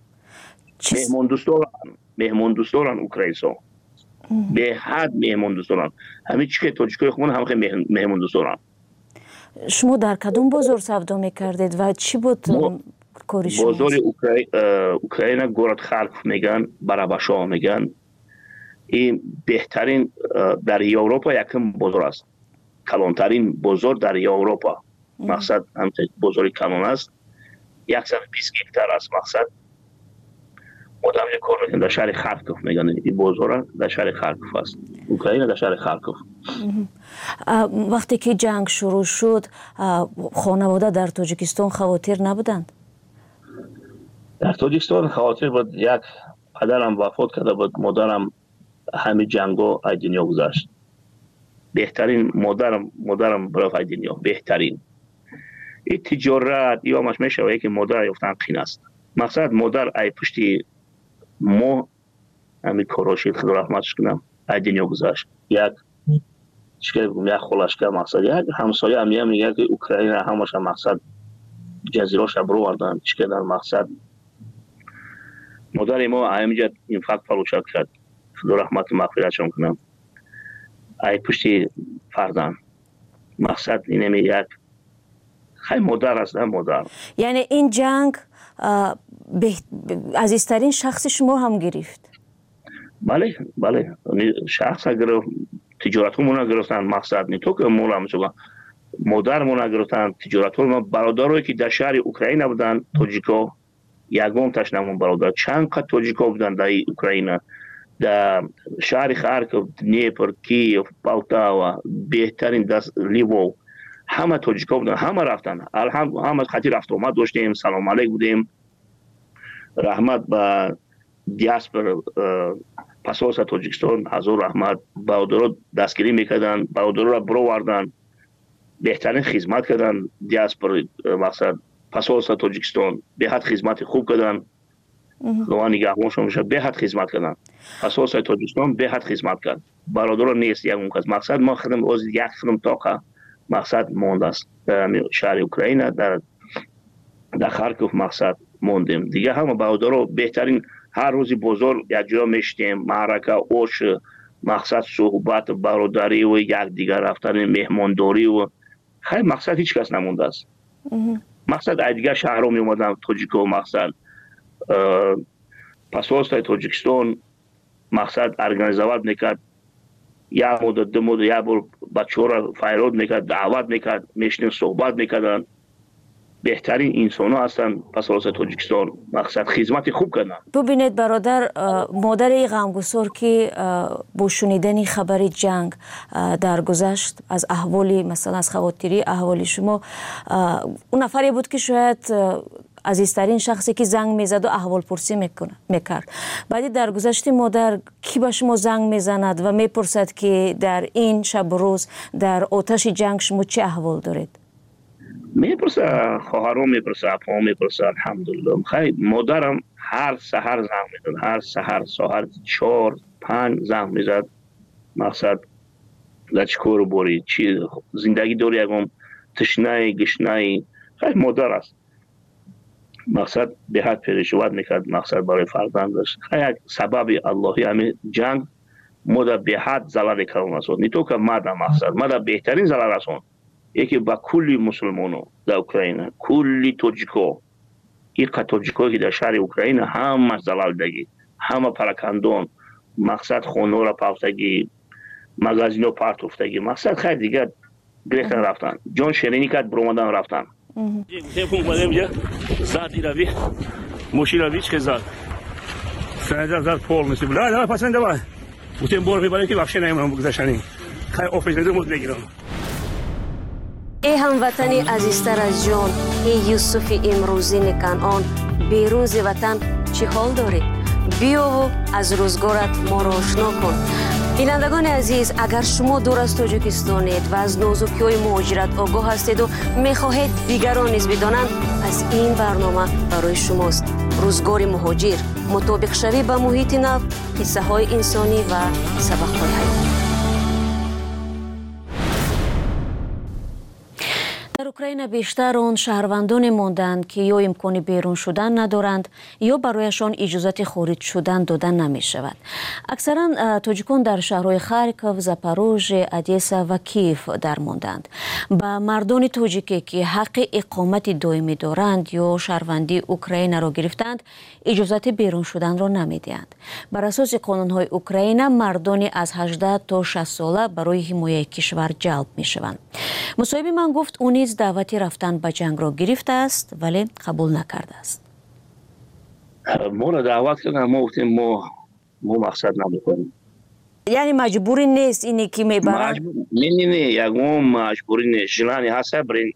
S20: مهمان دوستان اوکراینسا به حد مهمان دوستان. همین چیزی که تاجیکای خودمون هم خیلی مهمان دوستان.
S19: شما در کدوم بازار سودا میکردید و چی بود کاری شما؟
S20: بازار اوکراین گورد خارکوف میگن، براباشا میگن. این بهترین در اروپا یکم بازار است. کلانترین بازار در اروپا. مقصد همین بازار کلان است. 120 هکتار است. مقصد مدام کار میکنن در شهر خارکوف میگن. این بازار در شهر خارکوف است. اوکراین در شهر خارکوف.
S19: وقتی که جنگ شروع شد خانواده در تاجیکستان خاطر نبودند؟
S20: در تاجیکستان خاطر بود. یک پدرم وفات کرده بود، مادرم همه جنگو از دنیا گذشت. بهترین مادرم برای دنیا بهترین. این تجارت یا مش میشه که مادر یافتن قین است. مقصد مادر ای پشتی ما همین کاراشید خدا رحمتش کنم از دنیا گذشت. یک خلاش که مقصد یک همسایه هم میگه که اوکراین همش مقصد جزیراش برو وردن چیکار در مقصد مادر ما همینجا این فقط فروشات کرد. خدا رحمت مغفرتش کنم. ای پشتی فردان مقصد اینه یک خیلی مادر است. مادر
S19: یعنی این جنگ عزیزترین شخص شما هم گرفت؟
S20: بله شخص گرفت، تجارت همون گرفتن. مقصد نی تو که مولا هم شما مادر مون گرفتن تجارت ما برادرایی که در شهر اوکراین بودن تاجیکا یگم تشنمون برادر چند قد تاجیکا بودن در اوکراین در شهر خارکوف، دنیپر، کیف، پولتاوا، بهترین دست لیوو همه تاجیکا بودن. همه رفتن. همه خطی رفت اومد داشتیم. سلام علیک بودیم. رحمت به دیاسپر پاسپورت تاجیکستان حضور رحمت. برادرها دستگیری میکردن، برادرها را برو وردن، بهترین خدمت کردن. دیاسپر مقصد پاسپورت تاجیکستان به حد خدمت خوب کردن. خدا نگهبانشون میشه. به حد خدمت کردن. پاسپورت تاجیکستان به حد خدمت کرد. برادرها نیست یک اون مقصد ما خدم از یک خدم تاقه مقصد مونده است. در شهر اوکراین در خارکوف مقصد موندیم. دیگه همه برادرها بهترین هر روزی بزرگ یک جا میشتیم. معرکه اوش مقصد صحبت برادری و یک دیگر رفتن مهمانداری و خیلی مقصد هیچ کس نمونده است. مقصد دیگه شهر می اومدن تاجیکو مقصد پاسپورت تاجیکستان مقصد ارگانیزوات میکرد. یا مدت دو مدت یا بار بچه‌ها را فایرود میکرد، دعوت میکرد، میشنیم صحبت میکردن. بهترین انسان ها هستن پاسپورت تاجیکستان. مقصد خدمت خوب کردن.
S19: ببینید برادر، مادر غمگسار که با شنیدن خبر جنگ درگذشت از احوالی مثلا از خواطری احوالی شما، اون نفری بود که شاید عزیزترین شخصی که زنگ میزد و احوال پرسی میکرد. بعدی در گذشته مادر کی به شما زنگ میزند و میپرسد که در این شب و روز در آتش جنگ شما چه احوال دارید؟
S20: میپرسه خواهرام، میپرسه اپام، میپرسه الحمدلله. خیلی مادرم هر سحر زنگ میزد، هر سحر ساعت 4-5 زنگ میزد. مقصد لچکور بوری چی زندگی داری، یکم تشنه گشنه. خیلی مادر است. مقصد به حد پریشان میکرد، مقصد برای فرزندش. خیلی سبب اللهی همین جنگ مادر به حد ضرر کردن است. نه تو که مادر بهترین ضرر است. یکی با کلی مسلمانو در اوکراین، کلی توجیکو، این توجیکویی که در شهر اوکراین همه ضرر دگی، همه پراکندون، مقصد خونه را پافتگی، مغازینو پارت افتگی. مقصد خیلی دیگه گرفتن رفتن، جان شیرینی کرد برومدن رفتن. تلفن اومده اینجا زد روی ماشین روی چه زد زد پول مثل بله نه پسند دوای بودم بور میبریم که بخشه نمیرم بگذاشتنی خیلی آفیس نده مود نگیرم.
S19: ای هموطنی عزیزتر از جان، ای یوسف امروزی کنعان، بیرون ز وطن چه حال داری؟ بیا و از روزگارت ما را آشنا کن. بینندگان عزیز، اگر شما دور از تاجیکستانید و از نازکی‌های مهاجرت آگاه هستید و می‌خواهید دیگران نیز بدانند، از این برنامه برای شماست. روزگار مهاجر، مطابق شوی با محیط نو، قصه‌های انسانی و سبق‌های حیاتی. در اوکراین بیشتر آن شهروندان ماندند که یا امکان بیرون شدن ندارند یا برایشان اجازه خارج شدن دادن نمی شود. اکثرا تاجیکان در شهرهای خارکوف، زاپاروژ، ادیسا و کیف در ماندند. با مردان تاجیکی که حق اقامت دائمی دارند یا شهروندی اوکراین را گرفتند، اجازه بیرون شدن را نمی دهند. بر اساس قانون‌های اوکراین، مردان از 18 تا 60 ساله برای حمایت کشور جلب می شوند. مصاحب من گفت او نیز دعوتی رفتن به جنگ را گرفته است ولی قبول نکرده است.
S20: ما را دعوت کردن، ما گفتیم ما مقصد نمیکنیم.
S19: یعنی مجبوری نیست اینی که میبرن؟
S20: نه یکم مجبوری نیست. جلانی هست برای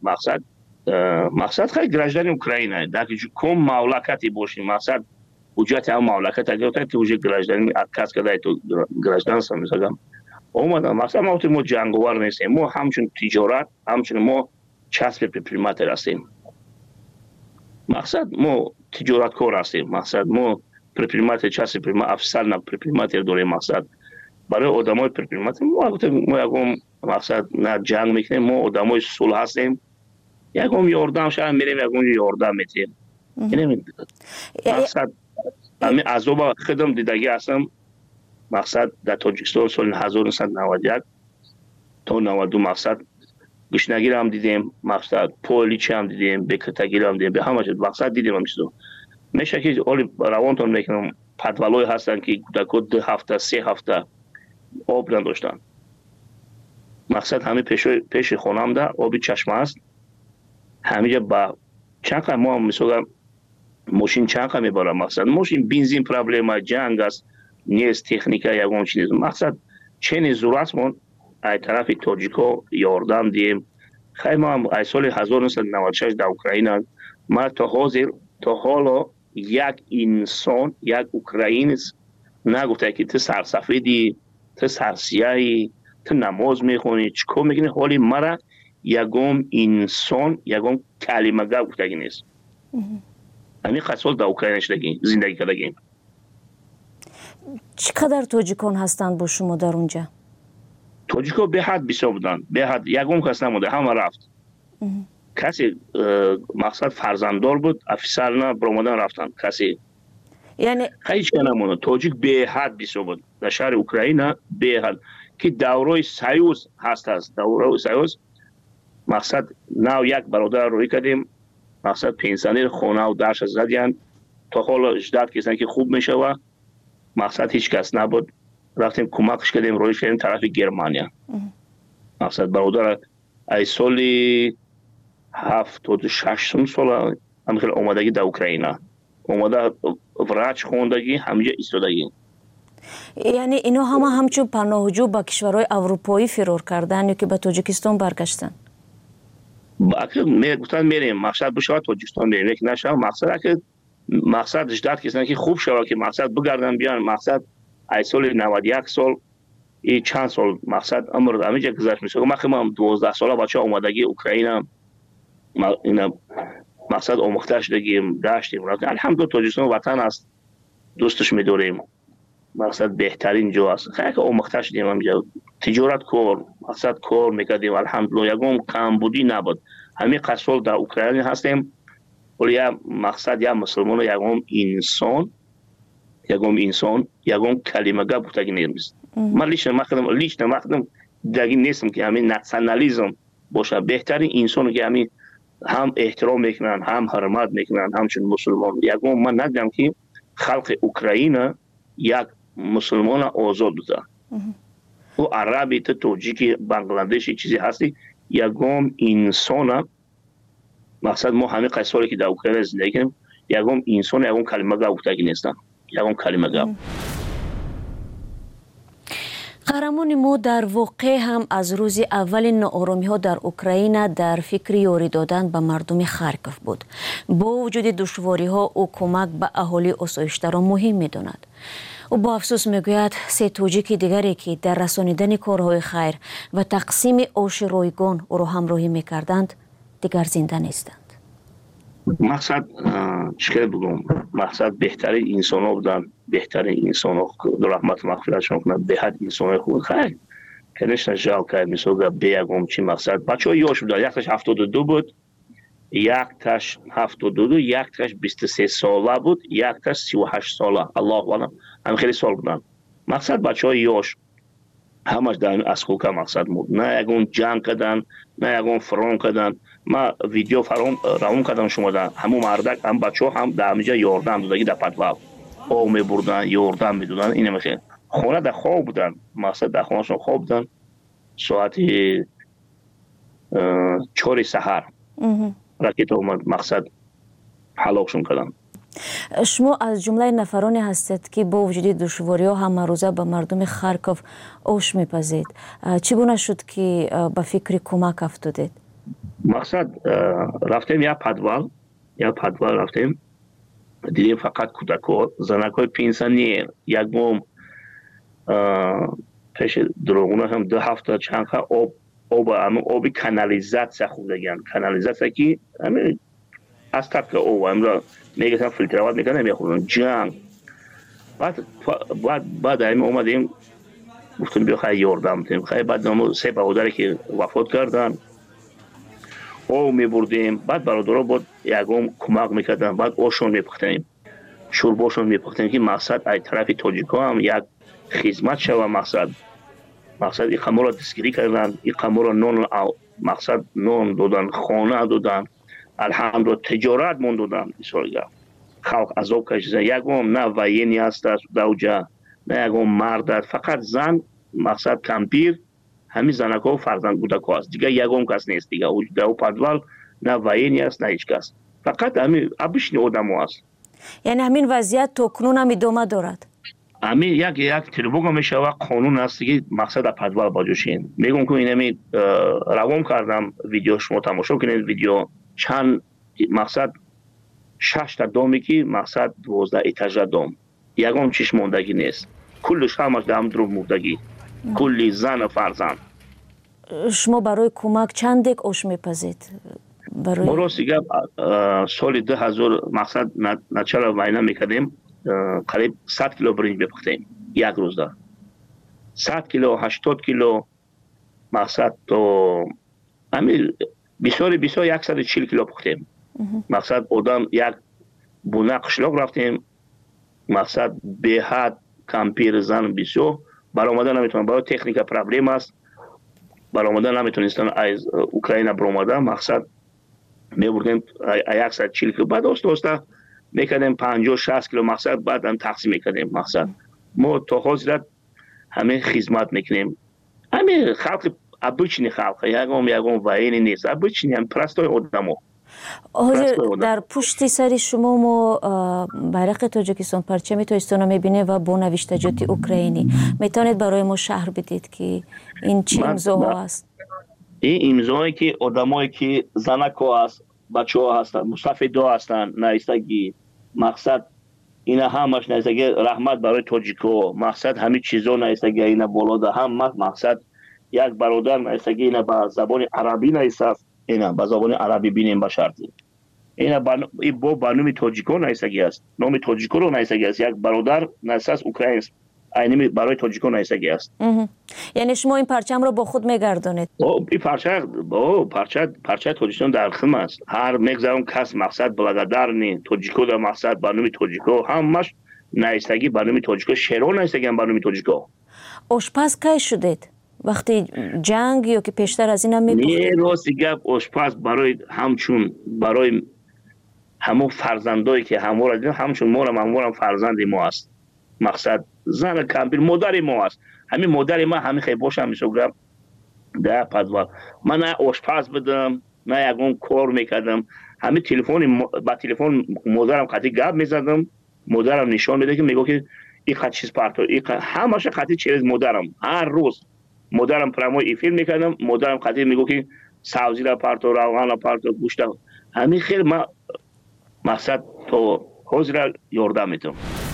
S20: مقصد خیلی گراجدان اوکراینه. در کم مملکتی باشیم، مقصد حجت هم مملکت اگر تو وجه گراجدانی کس کدای تو گراجدان سمیزگم. اومدن مقصد ما جنگوار نیستیم. ما همچون تجارت، همچون ما چسب پریماتر هستیم. مقصد ما تجارت کار هستیم. مقصد ما پریماتر چسب پریماتر افسر نه پریماتر داریم. مقصد برای آدمای پریماتر ما یکم مقصد نه جنگ میکنیم. ما آدمای صلح هستیم. یکم یاردم شاید میریم یکم یاردم میتیم. یعنی مقصد همین عذاب خودم دیدگی هستم. مقصد در تاجیکستان سال 1991 تا 92 مقصد گشنگی هم دیدیم، مقصد پولیچ هم دیدیم، بکرتگی هم دیدیم، به همه چیز مقصد دیدیم. همیشه میشه که اولی روانتون میکنم پدولای هستن که کودک‌ها 2 هفته 3 هفته آب نداشتن. مقصد همه پیش خونم ده آبی چشمه است. همینجا با چند ما مثلا ماشین چند میبرم. مقصد ماشین بنزین پرابلم جنگ است، نیست تکنیکا یکم چیز. مقصد چنین ضرورتمون از طرف تاجیکا یاردم دیم. خیلی ما هم از سال 1996 در اوکراین ما تا حالا یک انسان، یک اوکراینی نگفته که تو سرسفیدی، تو سرسیایی، تو نماز میخونی، چیکار میکنی، حالی مرا یکم انسان، یکم کلمه گفته نیست. همین خاصول در اوکراین زندگی کردیم.
S19: چقدر تاجیکان هستند با شما در اونجا؟
S20: تاجیکا به حد بسیار بودن، به حد یکم کس نموده، همه رفت. کسی مقصد فرزنددار بود، افسر نه برآمدن رفتن. کسی
S19: یعنی
S20: خیلی چه نمونه. تاجیک به حد بسیار بود در شهر اوکراین، به حد که دورای سایوز هست. دورای سایوز مقصد نه یک برادر روی کردیم، مقصد پنسیونر خونه و درش زدیان تا حالا اجداد کسانی که خوب میشه و مقصد هیچ کس نبود. رفتیم کمکش کردیم، رویش کردیم طرف گرمانیا. مقصد برادر از سال 76 سال همخیل اومدگی در اوکراین اومده، وراج خوندگی همینجا ایستادگی.
S19: یعنی اینا همچون پناهجو با کشورهای اروپایی فرار کردن یا که به تاجیکستان برگشتن؟
S20: اگر میگفتن میریم مقصد بشه تاجیکستان بریم یک نشه مقصد که مقصد 18 کسانی که خوب شوه که مقصد بگردن بیان مقصد ای سال 91 سال ای چند سال مقصد عمر همینجا گذشت میشه ما 12 ساله بچه اومدگی اوکراین اینا مقصد آموختش دگیم داشتیم الحمدلله تاجیکستان وطن است دوستش میداریم مقصد بهترین جا است خیلی آموختش دیم همینجا تجارت کار مقصد کار میکردیم الحمدلله یکم کمبودی نبود همین قصول در اوکراین هستیم ولی مقصد یا مسلمان یکم انسان یکم کلمه گپ بودگی نیست من لیش نمخدم دگی نیستم که همین ناسیونالیسم باشه بهترین انسان که همین هم احترام میکنن هم حرمت میکنن همچون مسلمان یکم من ندیدم که خلق اوکراین یک مسلمان آزاد بوده و عربی تاجیکی بنگلادشی چیزی هستی یکم انسان مقصد ما همه قصاری که در اوکراین زندگی کنیم یکم انسان یکم کلمه گپ بودگی نیستن یکم کلمه گپ
S19: قهرمان ما در واقع هم از روز اول ناآرامی ها در اوکراین در فکر یاری دادن به مردم خارکوف بود. با وجود دشواری ها او کمک به اهالی آسایش‌تر را مهم می‌داند. او با افسوس میگوید سه تاجیک دیگری که در رسانیدن کارهای خیر و تقسیم آش رایگان او را همراهی می‌کردند دیگر زنده نیستند.
S20: مقصد چیکار بگم مقصد بهترین انسان ها بودن بهترین انسان ها رحمت و مغفرتشون کنن به حد انسان های خوب خیلی کنش نجال کرد مثلا بیگم چی مقصد بچه ها یاش بودن یک تاش 72 بود یک تاش 72 یک تاش 23 ساله بود یک تاش 38 ساله الله اعلم هم خیلی سال بودن مقصد بچه های یاش همش در اسکوکا مقصد بود نه یکون جنگ کردن نه یکون فرام کردن ما ویدیو فرام کردم شما در همون مردک هم بچه ها هم در همینجا یاردن دودگی در پتوال او می بردن یاردن می دودن اینه میخواه خونه در خواب بودن مقصد در خونه شون خواب بودن ساعت 4 سحر راکت اومد مقصد حلاکشون کردن
S19: شما از جمله نفرانی هستید که با وجود دشواری ها همه روزه به مردم خارکوف آش میپزید چگونه شد که به فکر کمک افتادید؟
S20: مقصد رفتیم یا پدوال رفتیم دیدیم فقط کودک‌ها زنک‌های پنسیونر یک بوم پیش دروغونه هم 2 هفته چند آب کانالیزاسیا خوردگن کانالیزاسیا که همین از طرف آب امرا میگن فیلترات میکنن میخورن جنگ بعد همین اومدیم گفتیم بیا خیلی یاردم بدیم خیلی بعد نمو 3 برادری که وفات کردن او میبردیم بعد برادرها بود یکم کمک میکردن بعد اوشون میپختیم شورباشون میپختیم که مقصد ای طرف تاجیکا هم یک خدمت شوه مقصد اقامه را دستگیری کردن اقامه را نون مقصد نون دادن خانه دادن الحمدلله تجارت مون دادن خلق عذاب کشیدن یکم نه وینی هست دوجه نه یکم مرد فقط زن مقصد کمپیر همین زنکا و فرزند کودک‌ها است دیگه یکم کس نیست دیگه او پدوال نه وینی است نه هیچ کس فقط همین ابشنی آدم‌ها است
S19: یعنی همین وضعیت تا کنون هم ادامه دارد
S20: همین یک تلفن میشه و قانون است که مقصد پدوال باجوشین میگم که اینمی روام کردم ویدیو شما تماشا کنید ویدیو چند مقصد 6 تا دومی که مقصد 12 ایتاژ دوم یکم چیش موندگی نیست کلش همش دام درو موندگی کلی زن و فرزند
S19: شما برای کمک چند دک آش میپزید؟
S20: ما راست دیگه سال 2000 مقصد نچرا وینا میکردیم قریب 100 کیلو برنج بپختیم یک روز دا 100 کیلو 80 کیلو مقصد تو همین بسیار 140 کیلو پختیم مقصد آدم یک بونه قشلاق رفتیم مقصد به حد کمپیر زن بسیار برآمدن نمیتونن برای تکنیک پرابلم است برآمدن نمیتونستن از اوکراین برآمدن مقصد میبردیم 140 کیلو بعد دوستا میکردیم 50 60 کیلو مقصد بعد هم تقسیم میکردیم مقصد ما تا حاضرت همه خدمت میکنیم همه خلق ابچنی خلق یکم وینی نیست ابچنی هم پرستای آدمو
S19: در پشت سر شما ما بیرق تاجیکستان پرچم تاجیکستان رو میبینه و با نوشتجات اوکراینی میتونید برای ما شرح بدید که این چه امضاها است
S20: این امضایی که آدمایی که زنکا است بچه‌ها هستن مستفیدا هستن نایستگی مقصد اینا همش نایستگی رحمت برای تاجیکو مقصد همین چیزا نایستگی اینا بالا هم مقصد یک برادر نایستگی اینا با زبان عربی نایست اینا با زبان عربی بینیم با شرطی اینا با بانومی تاجیکو نایستگی است نام تاجیکو رو نایستگی است یک برادر نایست اوکراین اینمی برای تاجیکو نایستگی است.
S19: یعنی شما این پرچم رو با خود میگردونید؟
S20: این پرچه تاجیکستان در خم است. هر میگذارم کس مقصد بلگدارنی تاجیکو در مقصد بانومی تاجیکو همش نایستگی بانومی تاجیکو شیرو نایستگی هم بانومی تاجیکو.
S19: آشپز کی شدید؟ وقتی جنگ یا که پیشتر از این هم میپختید؟
S20: نه راستی گپ آشپز برای همچون برای همون فرزندایی که همچون ما فرزند ما است. مقصد زن کمپیر مادر ما است همین مادر ما همین خیلی باشم میشوگم در پدوال من نه آشپز بدم نه یکون کار میکردم همین تلفن با تلفن مادرم خطی گپ میزدم مادرم نشان میده که میگه که این خط چیز پارتو این همش خطی چیز مادرم هر روز مادرم پراموی فیلم میکردم مادرم خطی میگه که سبزی را پارتو روغن را پارتو گوشت همین خیلی ما مقصد تو حاضر یاردم میتونم.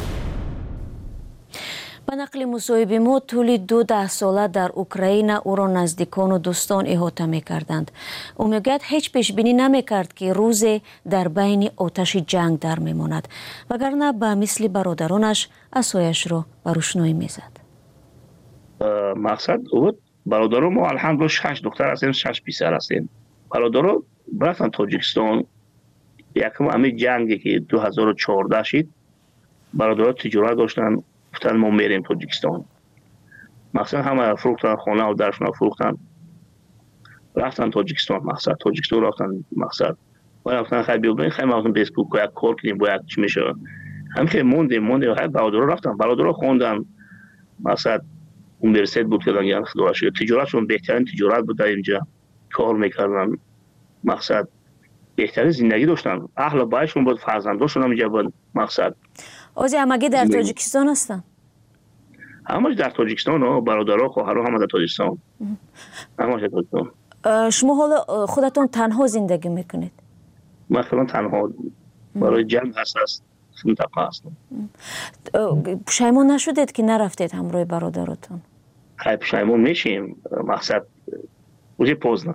S19: با نقل مصاحبه ما طول 12 ساله در اوکراین او را نزدیکان و دوستان احاطه می‌کردند. او میگوید هیچ پیش بینی نمی‌کرد که روزی در بین آتش جنگ در می‌ماند وگرنه به مثل برادرانش عصایش را به روشنایی می‌زد.
S20: مقصد بود برادر ما الحمدلله 6 دختر هستیم 6 پسر هستیم. برادر رفتن تاجیکستان یکم همین جنگی که 2014 شد برادرها تجارت داشتن گفتن ما میریم تاجیکستان مقصد همه فروختن خانه و درشون فروختن رفتن تاجیکستان مقصد تاجیکستان رفتن مقصد و رفتن خیلی بیابین خیلی مقصد بیسکوک باید کار کنیم باید چی میشه هم خیلی موندیم خیلی برادرها رفتن برادرها خوندن مقصد اونیورسیت بود که دنگیان خدا شد تجارتشون بهترین تجارت بود در اینجا کار میکردن مقصد بهترین زندگی داشتن اهل بایشون بود فرزنداشون هم اینجا بود مقصد
S19: اوزی همگی در تاجیکستان هستن؟
S20: همش در تاجیکستان برادرها خواهرها همه در تاجیکستان همش در تاجیکستان.
S19: شما حالا خودتون تنها زندگی میکنید؟
S20: من خودم تنها برای جنگ هست منطقه هستم.
S19: پشیمون نشدید که نرفتید همراه برادرتون؟
S20: خیلی پشیمون میشیم مقصد اوزی پوزنه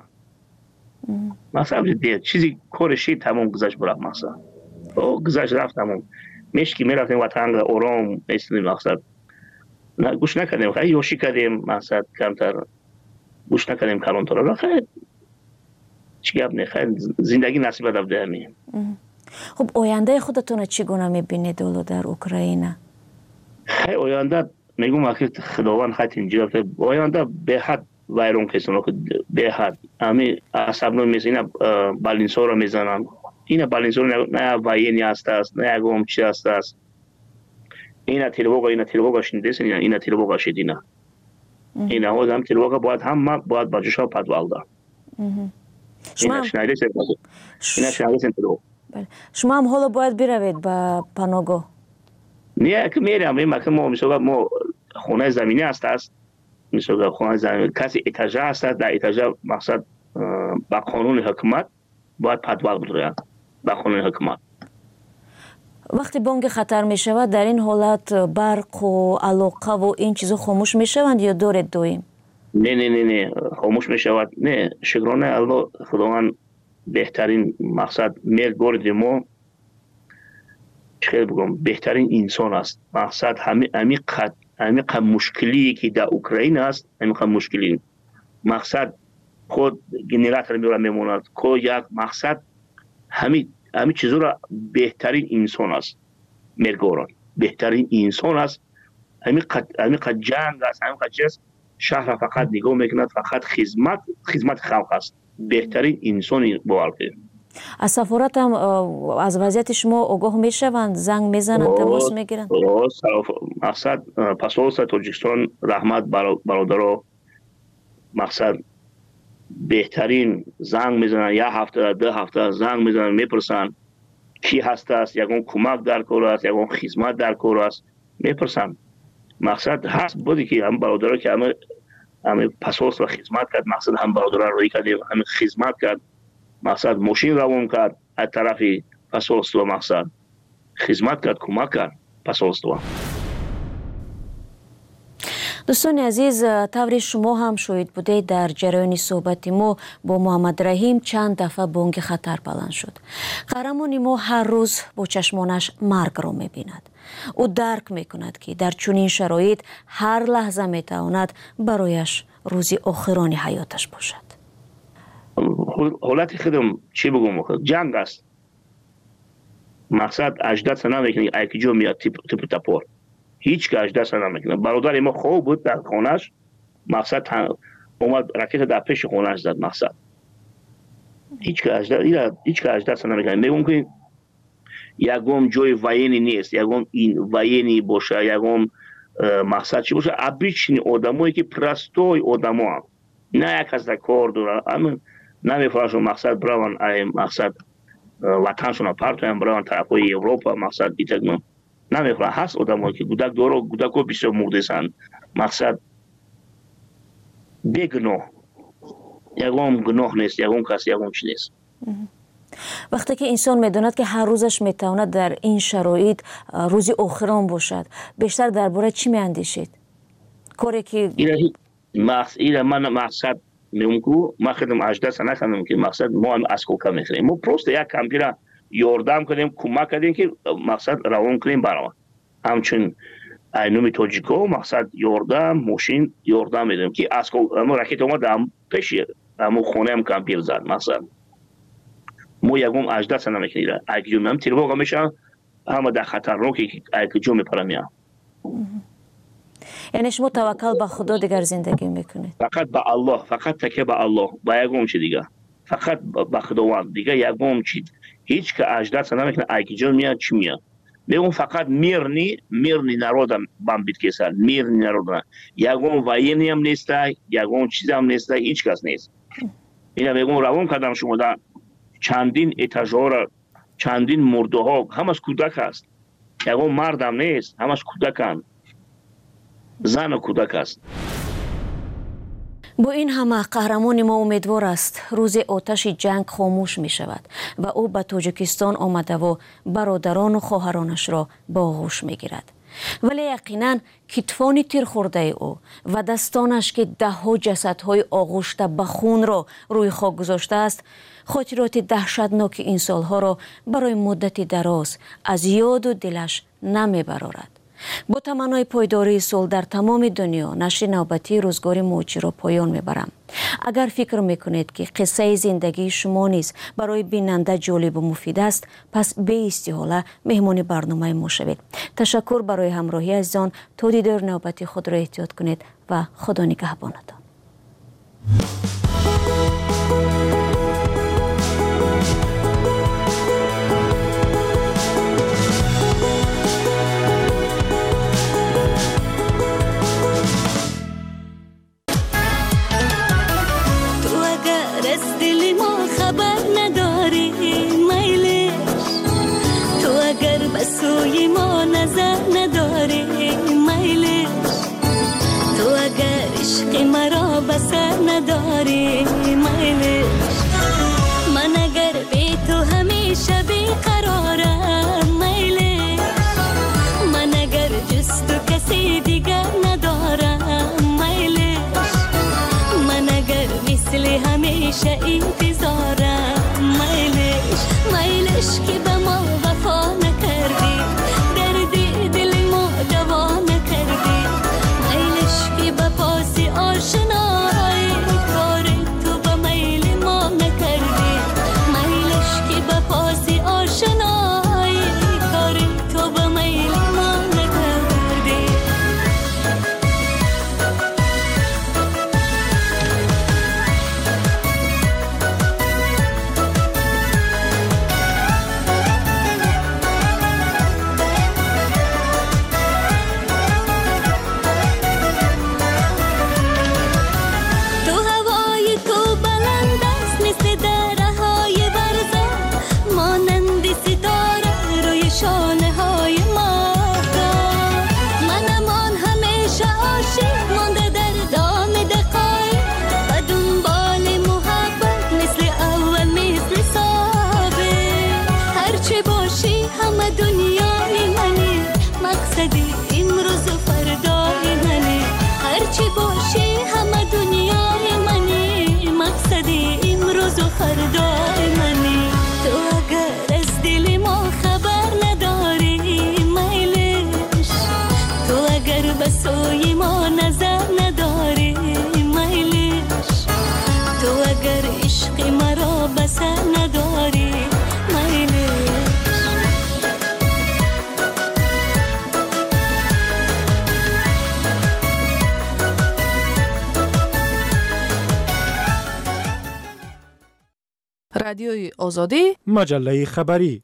S20: مقصد چیزی کارشی تمام گذشت برم مقصد گذشت رفت تمام میشکی میرفتیم وطن آرام نیستیم مقصد گوش نکردیم خیلی یوشی کردیم مقصد کمتر گوش نکردیم کلانتر را خیلی چی گپ نه خیلی زندگی نصیب دفته همین.
S19: خب آینده خودتون چگونه میبینید اولو در اوکراین؟
S20: خیلی آینده میگم که خداوند خیلی اینجا آینده به حد ویرون کسانو به حد امی عصبنو میزنن بالینسو رو میزنن اینا بالینسو نه واینی است نه گم چی است اینا تلوگا شنیدین اینا تلوگا شدینا اینا هم تلوگا باید هم باید باجشا پدوالدا اینا شنیدین تلوگا
S19: شما هم حالا باید بروید به پناهگاه؟
S20: نه که میرم ما میشوگا ما خونه زمینی است میشوگا خونه زمینی کسی اتاجه است در اتاجه مقصد با قانون حکومت باید پدوال بدوید با قانون حکومت.
S19: وقتی بانک خطر می شود در این حالت برق و علاقه و این چیزا خاموش می شوند یا دارید دویم؟
S20: نه خاموش می شود نه شکرانه الله خداوند بهترین مقصد میل برد ما چه بگم بهترین انسان است مقصد عمیق مشکلی که در اوکراین است عمیق مشکلی مقصد خود گنراتور میموند کو یک مقصد همین چیزا را بهترین انسان است مرگوران بهترین انسان است عمیق جنگ است عمیق چیز شهر فقط نگاه میکند فقط خدمت خلق است بهترین انسانی باورده.
S19: از سفارت هم از وضعیت شما آگاه میشوند زنگ میزنند تماس میگیرند؟
S20: مقصد پاسپورت تاجیکستان رحمت برادرها مقصد بهترین زنگ میزنن یک هفته 2 هفته زنگ میزنن میپرسن کی هست است یکون کمک در کار است یکون خدمت در کار است میپرسن مقصد هست بودی که هم برادرها که همین پاسپورت را خدمت کرد، مقصد هم برادران روی کردیم، همین خدمت کرد، مقصد ماشین روان کرد از طرف پاسپورت و مقصد خدمت کرد، کمک کرد پاسپورت.
S19: دوستان عزیز، طوری شما هم شاهد بودید در جریان صحبت ما با محمد رحیم چند دفعه بانگ خطر بلند شد. قهرمان ما هر روز با چشمانش مرگ را می‌بیند. او درک می‌کند که در چنین شرایط هر لحظه می‌تواند برایش روزی آخران حیاتش باشد.
S20: حالت خودم چی بگم؟ جنگ است. مقصد اجداد نمی‌کنی ایکی جو میاد تپ تپور. هیچ که اجدست نمیکنه. برادر ما خوب بود در خونش، مقصد اومد راکت در پیش خونش زد. مقصد هیچ که اجدست نمیکنه. میگم که یکم جای وینی نیست، یکم این وینی باشه، یکم مقصد چی باشه، ابریچنی آدمایی که پرستوی آدما هم نه یک از کار داره، اما نمیفرشون مقصد براون مقصد وطنشون پرتویم براون طرفای اروپا، مقصد ایتگنون نمیفرم. هست آدمایی که گودک داره، گودک ها بسیار مردسن، مقصد بگناه، یکم گناه نیست، یکم کسی یکم چی نیست.
S19: وقتی که انسان میداند که هر روزش میتواند در این شرایط روزی آخران باشد، بیشتر درباره چی میاندیشید؟ کاری که
S20: من مقصد میگم ما خودم اجدست نکنم که مقصد ما هم از کوکا میخریم، ما پروست یک کمپی را یاردم کنیم، کمک کردیم که مقصد روان کنیم برام. همچون اینومی تاجیکو مقصد یاردم ماشین یاردم میدیم که از اما راکت اومد هم پیشی اما خونه هم کمپیر زد. مقصد ما یکم اجدست نمیکنیم، ایکی جو هم تیرواقع میشن، همه در خطر رو که ایکی جو میپرمیم.
S19: یعنی شما توکل به خدا دیگر زندگی میکنید؟
S20: فقط به الله، فقط تکیه به الله، با یکم چی دیگه، فقط به خداوند دیگه. یکم چی هیچ که اجدست نمیکنه ایکی جو میاد چی میاد. میگم فقط میرنی نرودم بام بیت کسر، میرنی نرودم، یکم وینی هم نیسته، یکم چیز هم نیسته، هیچ کس نیست. اینا میگم روان کردم شما در چندین اتاژها، چندین مرده ها، همش کودک هست، یکم مردم نیست، همش کودکن، زن و کودک است.
S19: با این همه قهرمان ما امیدوار است روز آتش جنگ خاموش می شود و او به تاجیکستان آمده و برادران و خواهرانش را با آغوش می گیرد. ولی یقینا کتفان تیر خورده او و دستانش که دهها جسدهای آغوشته به خون را روی خاک گذاشته است، خاطرات دهشتناک این سالها را برای مدتی دراز از یاد و دلش نمی برارد. با تمنای پایداری صلح در تمام دنیا، نشر نوبتی روزگار موجی را پایان میبرم. اگر فکر میکنید که قصه زندگی شما نیز برای بیننده جالب و مفید است، پس به استحاله مهمان برنامه ما شوید. تشکر برای همراهی عزیزان. تا دیدار نوبتی خود را احتیاط کنید و خدا نگهبانتان.
S21: سوی ما نظر نداری میلش، تو اگر عشق مرا بسر نداری میلش، من اگر بی تو همیشه بیقرارم میلش، من اگر جز تو کسی دیگر ندارم میلش، من اگر مثل همیشه انتظارم میلش، میلش که به ما وفا نکردی، دردی دل ما دوا نکردی، میلش که به پاس آشنایی کار تو به میل فردای منی. تو اگر از دل ما خبر نداری میلش، تو اگر به سوی ما نظر نداری میلش، تو اگر عشق مرا بسر نداری میلش.
S4: رادیوی آزادی،
S2: مجله خبری.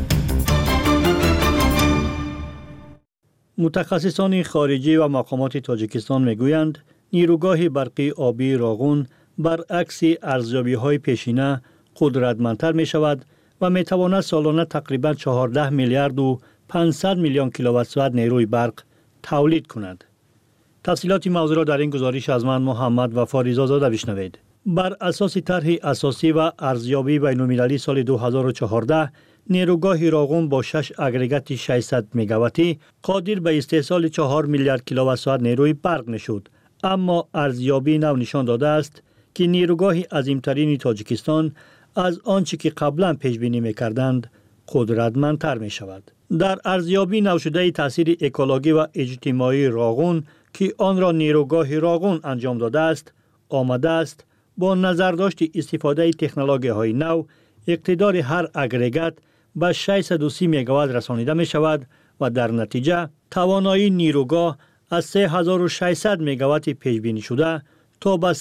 S2: متخصصان خارجی و مقامات تاجیکستان میگویند نیروگاه برقی آبی راغون برعکس ارزیابی‌های پیشینه قدرتمندتر می شود و می تواند سالانه تقریباً 14 میلیارد و 500 میلیون کیلووات ساعت نیروی برق تولید کند. تفصیلات موضوع را در این گزارش از من محمد وفا رضازاده بشنوید. بر اساس طرح اساسی و ارزیابی بین‌المللی سال 2014 نیروگاه راغون با 6 اگریگات 600 مگاواتی قادر به استحصال 4 میلیارد کیلووات ساعت نیروی برق میشد. اما ارزیابی نو نشان داده است که نیروگاه عظیمترین تاجیکستان از آنچه که قبلا پیش بینی می‌کردند قدرتمندتر می‌شود. در ارزیابی نو شده تاثیر اکولوژی و اجتماعی راغون که آن را نیروگاه راغون انجام داده است، آمده است با نظر داشت استفاده تکنولوژی‌های نو اقتدار هر اگریگات به 630 مگاوات رسانیده می شود و در نتیجه توانایی نیروگاه از 3600 مگاوات پیش بینی شده تا به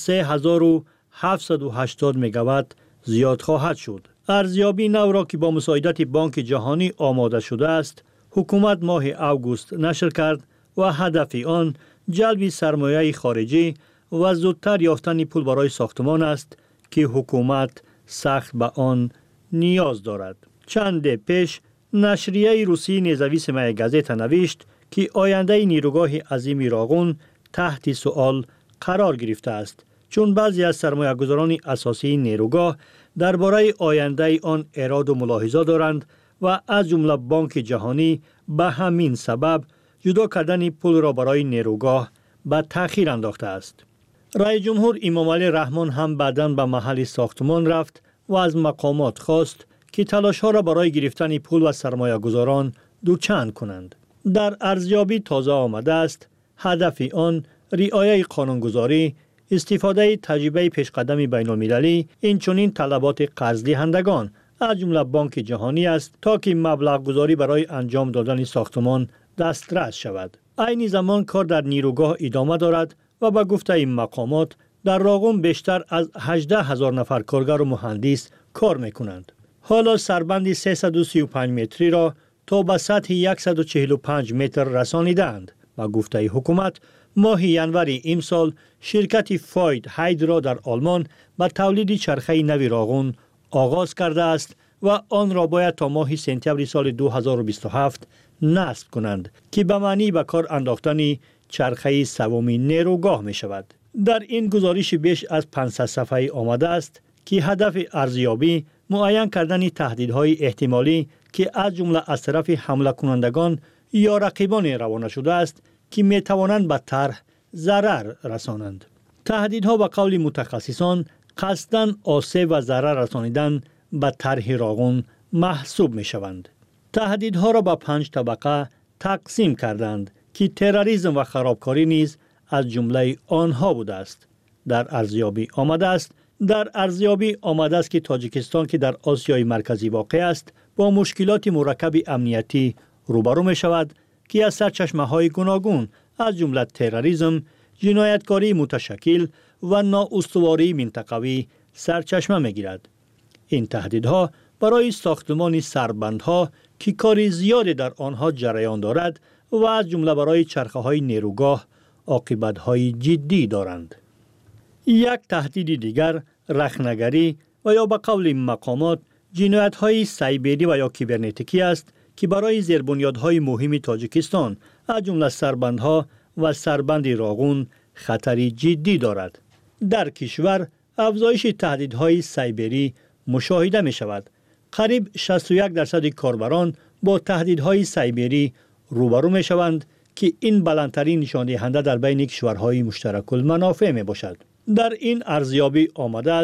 S2: 3780 مگاوات زیاد خواهد شد. ارزیابی نو را که با مساعدت بانک جهانی آماده شده است، حکومت ماه اوگوست نشر کرد و هدف آن جلب سرمایه خارجی و زودتر یافتن پول برای ساختمان است که حکومت سخت به آن نیاز دارد. چند پیش نشریه روسی نزویس مای گازت نوشت که آینده نیروگاه عظیم راغون تحت سؤال قرار گرفته است، چون بعضی از سرمایه‌گذاران اساسی نیروگاه درباره آینده آن اراده و ملاحظه دارند و از جمله بانک جهانی به همین سبب جدا کردن پول را برای نیروگاه به تأخیر انداخته است. رئیس جمهور امام علی رحمان هم بعداً به محل ساختمان رفت و از مقامات خواست که تلاش‌ها را برای گرفتن پول و سرمایه‌گذاران دوچند کنند. در ارزیابی تازه آمده است هدف آن رعایت قانونگذاری، استفاده تجربه پیشقدم بین‌المللی، اینچنین طلبات قرض دهندگان از جمله بانک جهانی است تا که مبلغ گذاری برای انجام دادن ساختمان دسترس شود. عین زمان کار در نیروگاه ادامه دارد و به گفته این مقامات در راغون بیشتر از 18,000 نفر کارگر و مهندس کار میکنند. حالا سربند 335 متری را تا به سطح 145 متر رسانیدند. به گفته حکومت ماه ینور امسال شرکت فاید هایدرا در آلمان به تولید چرخه نوی راغون آغاز کرده است و آن را باید تا ماه سپتامبر سال 2027 نصب کنند که به معنی به کار انداختن چرخه سومی نیروگاه می شود. در این گزارش بیش از 500 صفحه‌ای آمده است که هدف ارزیابی معین کردن تهدیدهای احتمالی که از جمله از طرف حمله کنندگان یا رقیبان روانه شده است که می توانند به طرح ضرر رسانند. تهدیدها به قول متخصصان قصداً آسیب و ضرر رسانیدن به طرح راغون محسوب می شوند. تهدیدها را به 5 طبقه تقسیم کردند که تروریسم و خرابکاری نیز از جمله آنها بوده است. در ارزیابی آمده است که تاجیکستان که در آسیای مرکزی واقع است با مشکلات مرکب امنیتی روبرو می شود که از سرچشمه‌های گوناگون از جمله تروریسم، جنایتکاری متشکل و نااستواری منطقوی سرچشمه می گیرد. این تهدیدها برای ساختمان سربندها که کار زیادی در آنها جریان دارد و از جمله برای چرخه‌های نیروگاه عاقبت‌های جدی دارند. یک تهدید دیگر رخنه‌گری و یا به قول مقامات جنایت‌های سایبری و یا کیبرنتیکی است که برای زیربنیادهای مهم تاجیکستان از جمله سربندها و سربند راغون خطری جدی دارد. در کشور افزایش تهدیدهای سایبری مشاهده می شود. قریب 61% کاربران با تهدیدهای سایبری روبرو می شوند که این بلندترین نشان دهنده در بین کشورهای مشترک المنافع می باشد. در این ارزیابی آمده است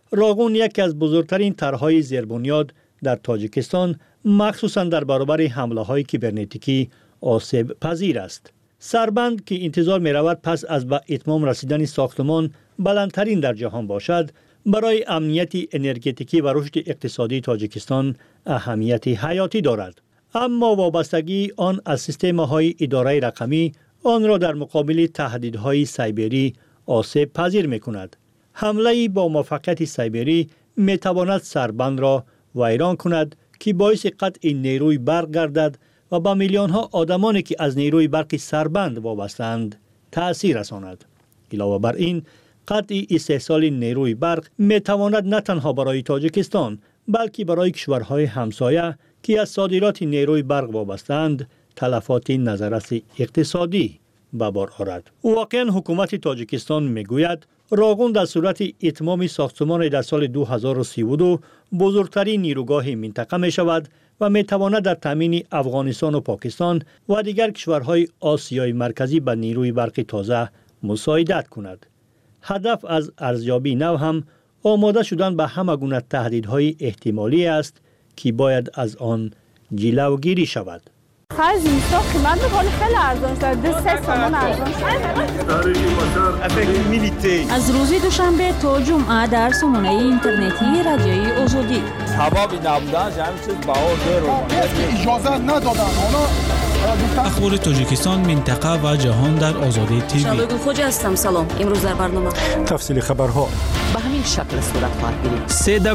S2: راغون یکی از بزرگترین طرح‌های زیربنیاد در تاجیکستان مخصوصاً در برابر حمله‌های کیبرنتیکی آسیب پذیر است. سربند که انتظار می‌رود پس از به اتمام رسیدن ساختمان بلندترین در جهان باشد، برای امنیت انرژتیکی و رشد اقتصادی تاجیکستان اهمیت حیاتی دارد. اما وابستگی آن از سیستم‌های اداره رقمی آن را در مقابل تهدیدهای سایبری آسیب پذیر می‌کند. حمله با موفقیت سایبری می‌تواند سربند را ویران کند که باعث قطع نیروی برق گردد و به میلیون‌ها آدمانی که از نیروی برق سربند وابسته‌اند تأثیر رساند. علاوه بر این، قطع استحصال نیروی برق می‌تواند نه تنها برای تاجیکستان بلکه برای کشورهای همسایه که از صادرات نیروی برق وابسته‌اند تلفات نظررس اقتصادی به بار آورد. واقعاً حکومت تاجیکستان میگوید راغون در صورت اتمام ساختمان در سال 2032 بزرگترین نیروگاه منطقه می شود و می تواند در تامین افغانستان و پاکستان و دیگر کشورهای آسیای مرکزی به نیروی برق تازه مساعدت کند. هدف از ارزیابی نو هم آماده شدن به همه گونه تهدیدهای احتمالی است که باید از آن جلوگیری شود.
S6: خرج اینستا قیمت میکنه خیلی ارزان شده، 3 تومان ارزان شده.
S3: از روز دوشنبه تا جمعه در سامانه اینترنتی رادیوی آزادی.
S22: حبابی نبودن همین چیز بهار داره. اجازه ندادن.
S23: اخبار تاجیکستان، منطقه و جهان در آزادی تیوی.
S24: شالوی خوجا هستم. سلام. امروز در برنامه
S23: تفصیل خبرها
S24: به همین شکل صورت خواهد گرفت.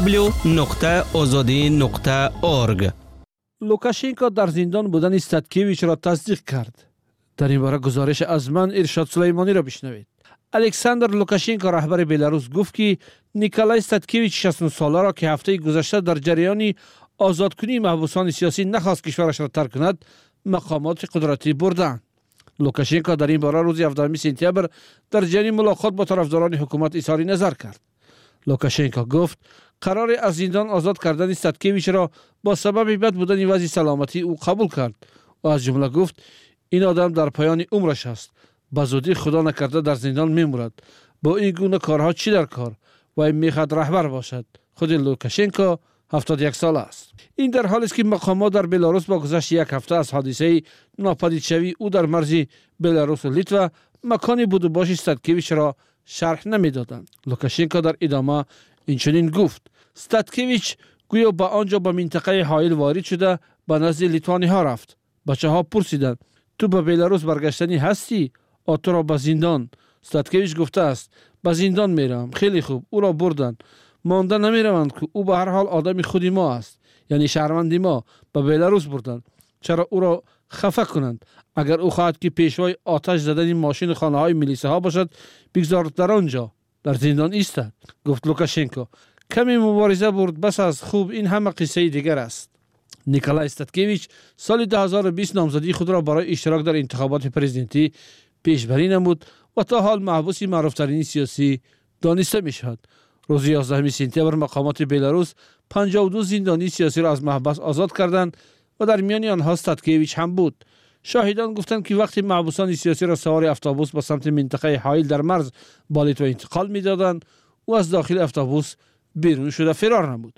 S17: www.azadi.org.
S9: لوکاشنکو در زندان بودن استاتکیویچ را تصدیق کرد. در این باره گزارش از من ارشاد سلیمانی را بشنوید. الکساندر لوکاشنکو رهبر بلاروس گفت که نیکولای استاتکیویچ 60 ساله را که هفته گذشته در جریان آزادکنی محبوسان سیاسی نخواست کشورش را ترک کند، مقامات قدرتی بردند. لوکاشنکو در این باره روز 17 سپتامبر در جریان ملاقات با طرفداران حکومت اظهار نظر کرد. لوکاشنکو گفت قرار از زندان آزاد کردن استاتکیویچ را با سبب بد بودن وضع سلامتی او قبول کرد و از جمله گفت این آدم در پایان عمرش است، به زودی خدا نکرده در زندان میمورد. با این گونه کارها چی در کار و میخواد رهبر باشد. خود لوکاشنکو 71 ساله است. این در حالی است که مقامات در بلاروس با گذشت یک هفته از حادثه ناپدید شوی او در مرز بلاروس و لیتوا مکانی بود و باش استاتکیویچ را شرح نمیدادند. لوکاشنکو در ادامه اینچنین گفت استاتکیویچ گویا با آنجا به منطقه حائل وارد شده به نزد لیتوانی ها رفت. بچه ها پرسیدند تو به بلاروس برگشتنی هستی؟ تو را به زندان. استاتکیویچ گفته است به زندان میرم. خیلی خوب، او را بردند. مانده نمیروند که او به هر حال آدم خودی ما است، یعنی شهروند ما. به بلاروس بردند. چرا او را خفه کنند؟ اگر او خواهد که پیشوای آتش زدن ماشین خانه های میلیسه ها باشد بگذار در آنجا در زندان ایستد. گفت لوکاشنکو کمی مبارزه برد، بس از خوب، این همه قصه دیگر است. نیکولای استاتکیویچ سال 2020 نامزدی خود را برای اشتراک در انتخابات پرزیدنتی پیشبری نمود و تا حال محبوس معروفترین سیاسی دانسته می شود. روز 11 سپتامبر مقامات بلاروس 52 زندانی سیاسی را از محبس آزاد کردند و در میان آنها استاتکیویچ هم بود. شاهدان گفتند که وقتی محبوسان سیاسی را سوار اتوبوس به سمت منطقه حائل در مرز با لیتوا انتقال می‌دادند، او از داخل اتوبوس بیرون شده فرار نمود.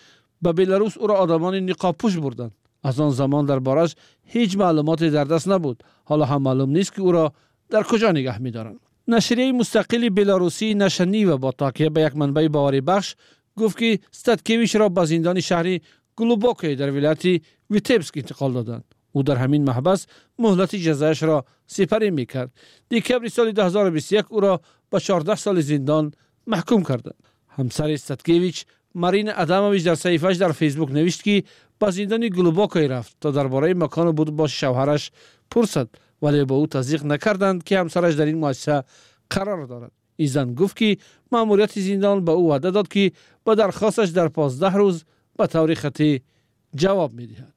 S9: به بلاروس او را آدمان نقاب پوش بردند. از آن زمان دربارش هیچ معلوماتی در دست نبود. حالا هم معلوم نیست که او را در کجا نگه می‌دارند. نشریه مستقل بلاروسی نشنی و با تاکیه به یک منبع باوری بخش گفت که استاتکیویچ را به زندان شهری گلوبوکی در ولایت ویتبسک انتقال دادند. او در همین محبس مهلت جزایش را سپری میکرد. دکبر سال 2021 او را به 14 سال زندان محکوم کردند. همسر استاتکیویچ مارین ادامویچ در صفحه‌اش در فیسبوک نوشت که به زندان گلوبوکی رفت تا درباره مکان بود با شوهرش پرسد، ولی با او تصدیق نکردند که همسرش در این مؤسسه قرار دارد. این زن گفت که مأموریت زندان به او وعده داد که با درخواستش در 15 روز به طور خطی جواب میدهد.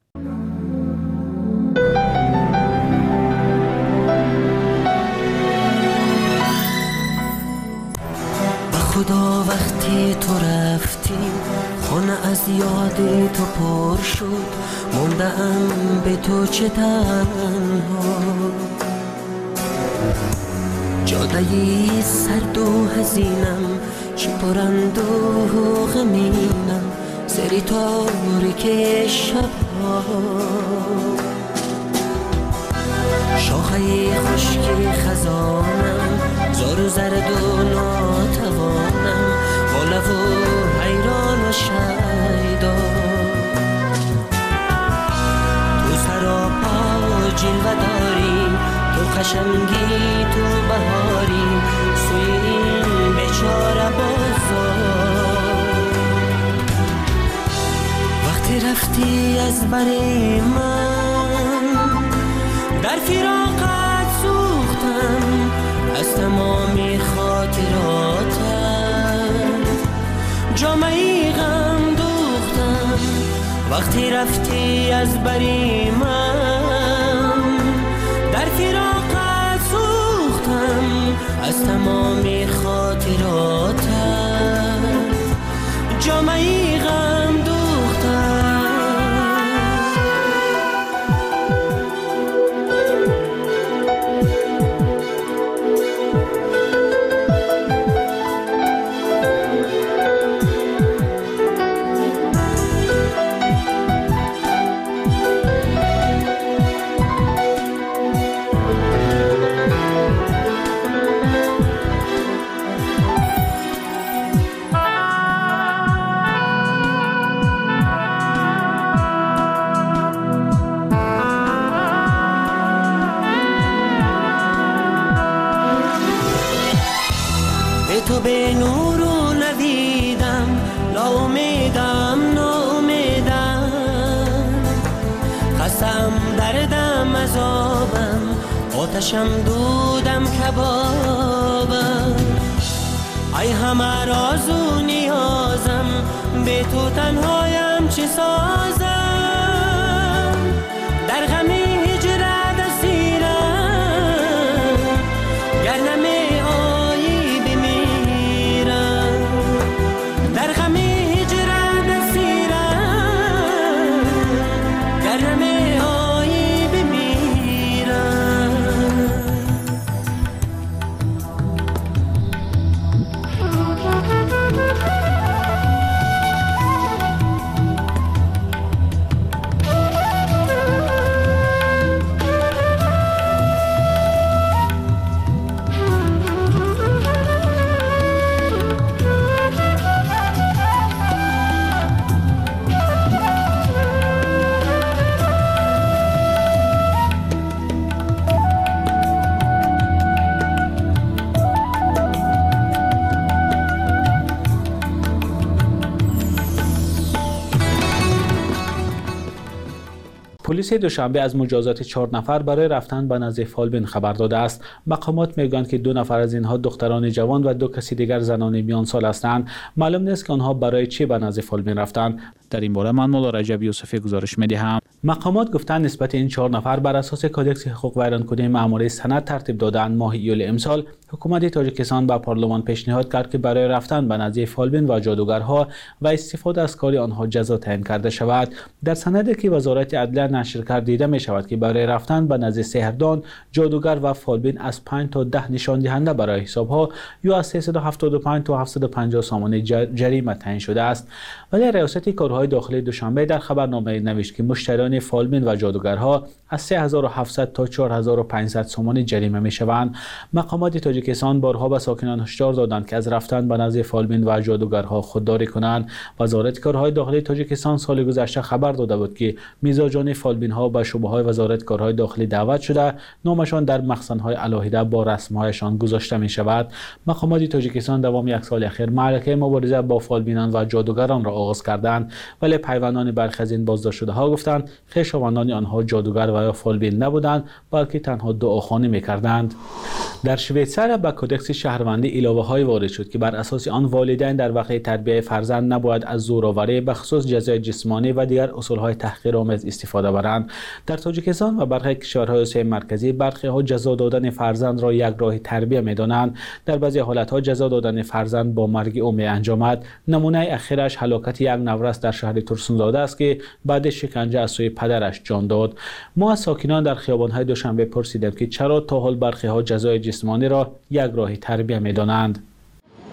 S7: خدا وقتی تو رفتی خانه از یاد تو پر شد، موندم به تو چه تنها، جادهی سرد و حزینم چه پرندو غمینم سری تاریک شبها شاخه خشکی خزانم زار و زرد و ناتوانم والا و حیران و شیدا تو سراپا جلوه داری تو قشنگی تو بهاری سوی این بیچاره بازار وقتی رفتی از بری من در فراقت سوختم از تمامی خاطراتت جامعی غم دوختم وقتی رفتی از بری من در فراقت سوختم از تمامی خاطراتت جامعی غم دوختم تو به نور و ندیدم ناامیدم ناامیدم خستم دردم عذابم آتشم دودم کبابم ای همه راز و نیازم به تو تنهایم چه سازم در غم هجرت اسیرم گر نمی
S8: پلیس دوشنبه از مجازات 4 نفر برای رفتن به نزد فالبین خبر داده است. مقامات میگویند که 2 نفر از اینها دختران جوان و 2 کسی دیگر زنان میان سال هستند. معلوم نیست که آنها برای چی به نزد فالبین رفتند. در این باره من مولا رجب یوسفی گزارش میدهم. مقامات گفتند نسبت این 4 نفر بر اساس کدکس حقوق ویرانکنی ماموری سند ترتیب دادند. ماه ایول امسال حکومت تاجیکستان به پارلمان پیشنهاد کرد که برای رفتن به نزد فالبین و جادوگرها و استفاده از کار آنها جزا تعیین کرده شود. در سندی که وزارت عدلیه نشر کرده دیده می شود که برای رفتن به نزد سحردان، جادوگر و فالبین از 5 تا 10 نشان دهنده برای حسابها یا از 375 تا 750 سامانه جریمه تعیین شده است. ولی ریاست کارهای داخلی دوشنبه در خبرنامه نوشت که مشتریان فالبین و جادوگرها از 3700 تا 4500 سامانه جریمه می شوند. مقامات تاجیکستان بارها به ساکنان هشدار دادند که از رفتن به نزد فالبین و جادوگرها خودداری کنند. وزارت کارهای داخلی تاجیکستان سال گذشته خبر داده بود که میزاجان فالبین ها به شعبه‌های وزارت کارهای داخلی دعوت شده، نامشان در مخزن‌های علاهیده با رسم‌هایشان گذاشته می شود. مقامات تاجیکستان دوام 1 سال اخیر معرکه مبارزه با فالبینان و جادوگران را آغاز کردند، ولی پیوندان برخی از این بازداشت شده‌ها گفتند خویشاوندان آنها جادوگر و یا فالبین نبودند، بلکه تنها دعاخوانی می‌کردند. در شویتزر به کدکس شهروندی علاوه‌های وارد شد که بر اساس آن والدین در وقت تربیت فرزند نباید از زورآوری به خصوص جزای جسمانی و دیگر اصول‌های تحقیرآمیز استفاده برند. در تاجیکستان و برخی کشورهای آسیای مرکزی برخی‌ها جزا دادن فرزند را یک راه تربیت می‌دانند. در بعضی حالت‌ها جزا دادن فرزند با مرگ او می‌انجامد. نمونه اخیرش هلاکت یک نورس در شهر ترسونزاده است که بعد شکنجه از سوی پدرش جان داد. ما از ساکنان در خیابان‌های دوشنبه پرسیدیم که چرا تا حال برخی‌ها جزای جسمانی را یک راه تربیت می‌دانند.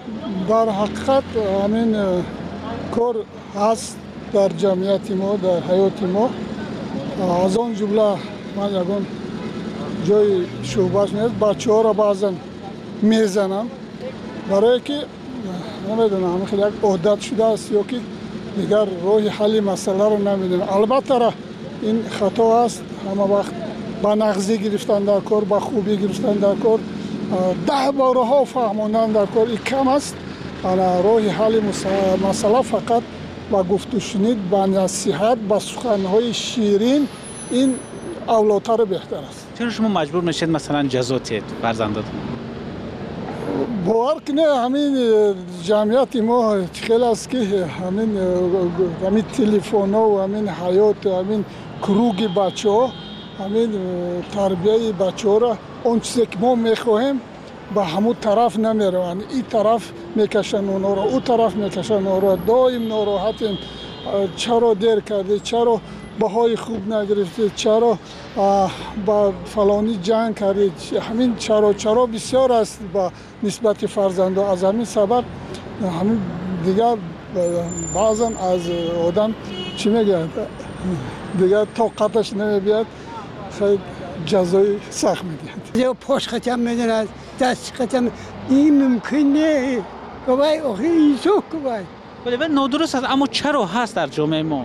S5: در حقیقت همین کار هست در جمعیت ما، در حیات ما. از آن جمله من یکان جای شعبهش نیست، بچه ها را بعضا میزنم برای که نمیدونم خیلی یک عادت شده است یا که دیگر راه حل مسئله رو نمیدونم. البته این خطا است، همه وقت با نغزی گرفتن در کار، با خوبی گرفتن در کار، 10 بارها فهماندن در کار، این کم است. راه حل مسئله فقط با گفت و شنید، با نصیحت، با سخنهای شیرین این اولاتر بهتر است.
S8: چرا شما مجبور میشید مثلا جزا تید فرزنداتون؟
S5: باور کنه همین جمعیت ما خیلی است که همین تلفن ها و همین حیات همین کروگ بچه ها، همین تربیه بچه ها را اون چیزی که ما میخواهیم به همون طرف نمیروند، این طرف میکشن اونا را، او طرف میکشن اونا را. دائم ناراحتیم، چرا دیر کردی، چرا بهای خوب نگرفتی، چرا با فلانی جنگ کردی. همین چرا بسیار است با نسبت فرزندان. از همین سبب همین دیگر بعضا از آدم چی میگه دیگر طاقتش نمیبیاد، خیلی جزای سخت میدهد.
S10: پاش ختم میدن، دست ختم، این ممکن نه گوای آخه ایزو گوای.
S8: ولی نادرست است، اما چرا هست در جامعه ما؟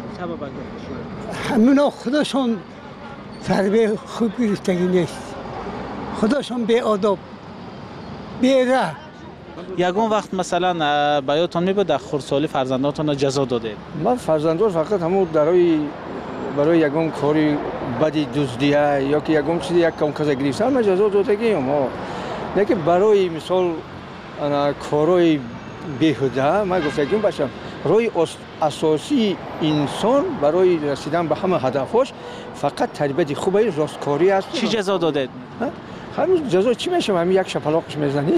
S10: همونا خودشون تربیه خوب گرفتگی نیست، خودشون بی آداب، بی ره.
S8: یگان وقت مثلا بیاتون میبود در خردسالی فرزنداتون را جزا داده؟
S11: من فرزندان فقط همون برای یگان کاری بدی دزدیه یا که یگان چیزی یک کم کسا گرفتن من جزا دادگیم. نه که برای مثال کارای بیهوده من گفتگیم باشم. روی اساسی انسان برای رسیدن به همه هدفش فقط تربیت خوبه، راستکاری است.
S8: چی جزا داده؟
S11: همین جزا چی میشه؟ همین یک شپلاقش میزنی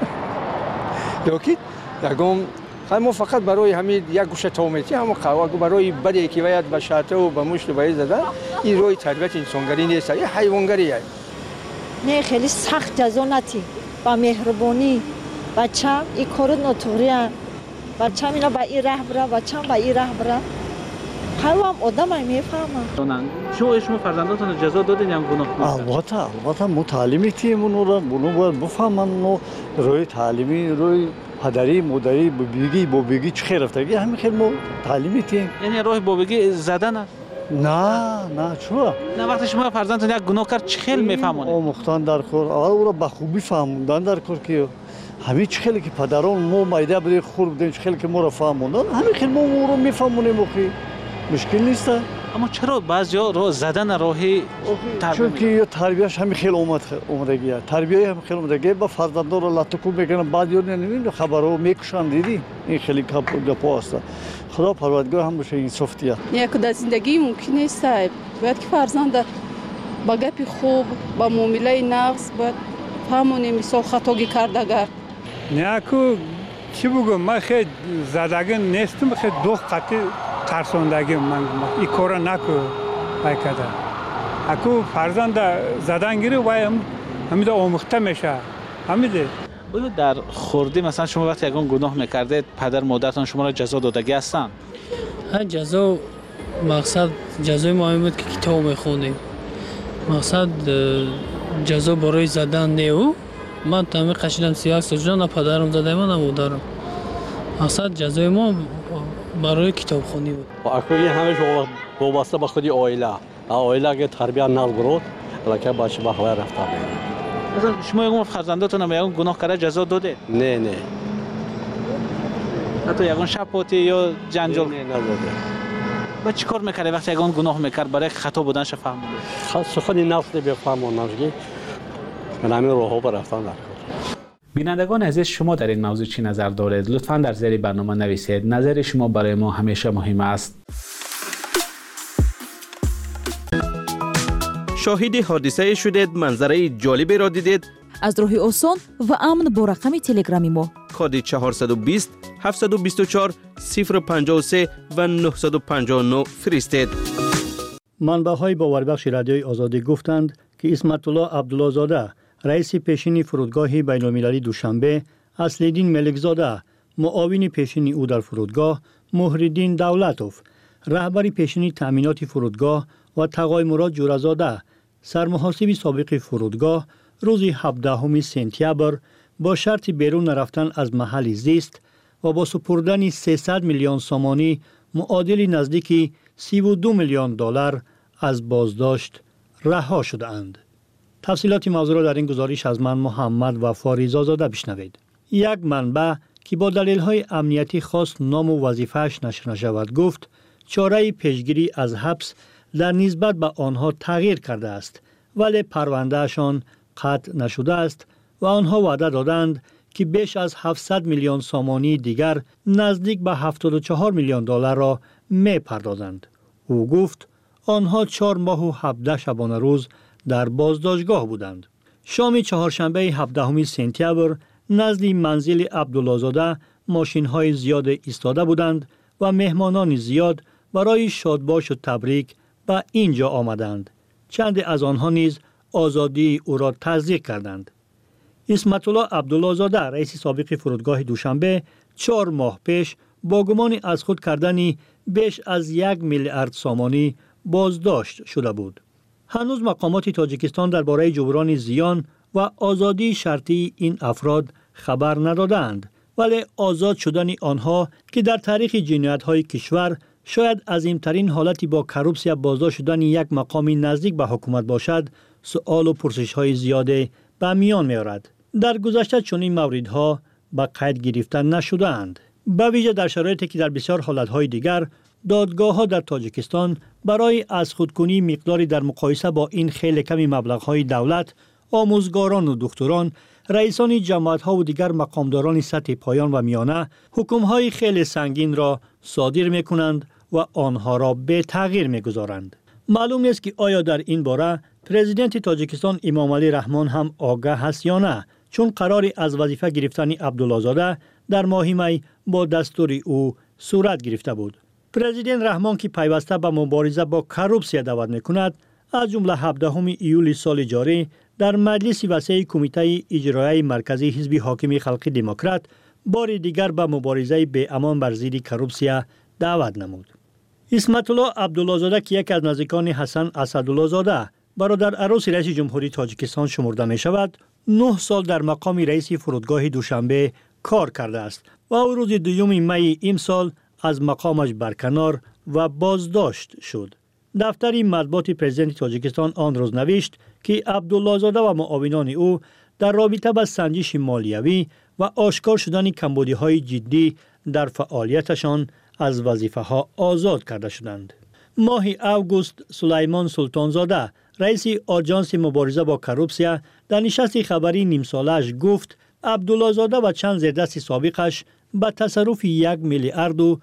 S11: یا که یگام ما فقط برای همین یک گوشه تومیتی همون قوا برای بدی که باید به شاته و به مشت باید زدن، این روی تربیت انسانگری نیست، این حیوانگریه.
S12: نه خیلی سخت جزا نتی، با مهربانی بچه‌م این کارو ناتوریه، بچه‌م اینا با این راه بره، بچه‌م با این راه بره. هم آدم میفهمن.
S8: شما فرزنداتون جزا دادین یا گناه کنید؟
S13: البته متعلمی تیم اونو باید بفهمن و روی تعلیمی روی پدری مادری بابگی چه خیر رفتگی همین خیلی ما تعلیمی تیم.
S8: یعنی راه بابگی زدن است؟
S13: نه چرا؟
S8: نه وقتی شما فرزندتون یک گناه کرد چه خیلی میفهمونه؟
S13: آموختن در کار، اول او را به خوبی فهموندن در کار که همین چه خیلی که پدران ما مایده بده خور بودیم، چه خیلی که ما را فهموندن، همین خیلی ما او را میفهمونیم. مشکل نیست.
S8: اما چرا بعضیا راه زدن راهی تربیت؟
S13: چون که تربیتش همین خیلی اومدگیه، تربیت هم خیلی اومدگیه. با فرزندان را لطکو میکنن، بعد یاد نمیدونم خبرو میکشن. دیدی این خیلی گپا است. خدا پروردگار هم بشه انصافتیه.
S1: یک در زندگی ممکن نیست. باید که فرزند با گپ خوب، با معامله نغز باید همون مثال خطاگی کردگر.
S14: نه کو چی بگم، من خیلی زدگی نیستم، خیلی دو قطعی ترساندگی من این کارا نکو کده. اکو فرزند زدن گیره و همیده آموخته میشه. همیده
S8: در خردی مثلا شما وقتی یکان گناه میکرده پدر مادرتان شما را جزا دادگی هستن؟
S15: ها جزا مقصد جزای ما بود که کتاب میخونیم. مقصد جزا برای زدن نیو. من تمام قشیدم 30 سال نه پدرم زده من نه مادرم. مقصد جزای ما برای کتاب خونی بود.
S16: اکولی همش وابسته به خودی عائله که تربیت نال برود لکه بچه به هوای رفتن.
S8: مثلا شما یکم فرزنداتون هم یکم گناه کرده جزا داده؟
S16: نه
S8: حتی یکم شپاتی یا جنجال؟
S16: نه نداده.
S8: با چی کار میکرده وقتی یکم گناه میکرد برای خطا بودنش فهمونده؟
S16: سخنی نفس بفهموننش من همین راهو برفتن در.
S8: بینندگان عزیز شما در این موضوع چی نظر دارید؟ لطفاً در زیر برنامه نویسید. نظر شما برای ما همیشه مهم است.
S17: شاهد حادثه شدید، منظره جالبی را دیدید؟
S18: از راه آسان و امن با رقم تلگرامی ما
S17: کد 420 724 053 و 959 فرستید.
S2: منبع‌های باوربخش رادیوی آزادی گفتند که اسمت الله عبدالله زاده رئیس پیشین فرودگاه بین‌المللی دوشنبه اصل‌الدین ملکزاده، معاون پیشین او در فرودگاه مهرالدین دولتوف، رهبر پیشین تأمینات فرودگاه و تقای مراد جورزاده، سرمحاسب سابق فرودگاه روز 17 سپتامبر با شرط بیرون رفتن از محل زیست و با سپردن 300 میلیون سومانی معادل نزدیک 32 میلیون دلار از بازداشت رها شدند. تفصیلات موضوع را در این گزارش از من محمد وفا رضازاده بشنوید. یک منبع که با دلایل امنیتی خاص نام و وظیفه‌اش نشر نشود گفت چاره پیشگیری از حبس در نسبت به آنها تغییر کرده است، ولی پروندهشان قطع نشده است و آنها وعده دادند که بیش از 700 میلیون سومانی دیگر نزدیک به 74 میلیون دلار را می پردازند. او گفت آنها 4 ماه و 17 شبانه روز در بازداشتگاه بودند. شام چهارشنبه 17 سپتامبر نزد منزل عبدالله‌زاده ماشین‌های زیاد ایستاده بودند و مهمانان زیاد برای شادباش و تبریک به اینجا آمدند. چند از آنها نیز آزادی او را تصدیق کردند. اسمت الله عبدالله‌زاده رئیس سابق فرودگاه دوشنبه 4 ماه پیش با گمان از خود کردن بیش از 1 میلیارد سومانی بازداشت شده بود. هنوز مقامات تاجیکستان درباره جبران زیان و آزادی شرطی این افراد خبر ندادند، ولی آزاد شدن آنها که در تاریخ جنایت‌های کشور شاید عظیم‌ترین حالتی با کروپسیا بازداشت شدن یک مقامی نزدیک به حکومت باشد، سؤال و پرسش‌های زیاده به میان می‌آورد. در گذشته چنین موردها به قید گرفته نشده‌اند. به ویژه در شرایطی که در بسیار حالت‌های دیگر دادگاه‌ها در تاجیکستان برای از خودکنی مقداری در مقایسه با این خیلی کمی مبلغ‌های دولت، آموزگاران و دکتران، رئیسان جماعت‌ها و دیگر مقامداران سطح پایان و میانه حکم‌های خیلی سنگین را صادر می‌کنند و آنها را به تغییر می‌گذارند. معلوم نیست که آیا در این باره پرزیدنت تاجیکستان امام علی رحمان هم آگاه است یا نه، چون قرار از وظیفه گرفتن عبدالله‌زاده در ماه می با دستور او صورت گرفته بود. پرزیدنت رحمان که پیوسته به مبارزه با کروپسیا دعوت می‌کند، از جمله 17 ایول سال جاری در مجلس وسیع کمیته اجرایی مرکزی حزب حاکم خلقی دموکرات بار دیگر به مبارزه به امان بر ضد کروپسیا دعوت نمود. اسمت الله عبدالله‌زاده که یکی از نزدیکان حسن اسدالله‌زاده برادر عروس رئیس جمهوری تاجیکستان شمرده می شود، 9 سال در مقام رئیس فرودگاه دوشنبه کار کرده است و او روز 2 می امسال از مقامش برکنار و بازداشت شد. دفتر مطبوعات پرزیدنت تاجیکستان آن روز نوشت که عبدالله‌زاده و معاونان او در رابطه با سنجش مالیوی و آشکار شدن کمبودی‌های جدی در فعالیتشان از وظیفه‌ها آزاد کرده شدند. ماه اوگوست سلیمان سلطانزاده رئیس آژانس مبارزه با کروپسیا در نشست خبری نیم ساله‌اش گفت عبدالله‌زاده و چند زیردست سابقش به تصرف 1 میلیارد و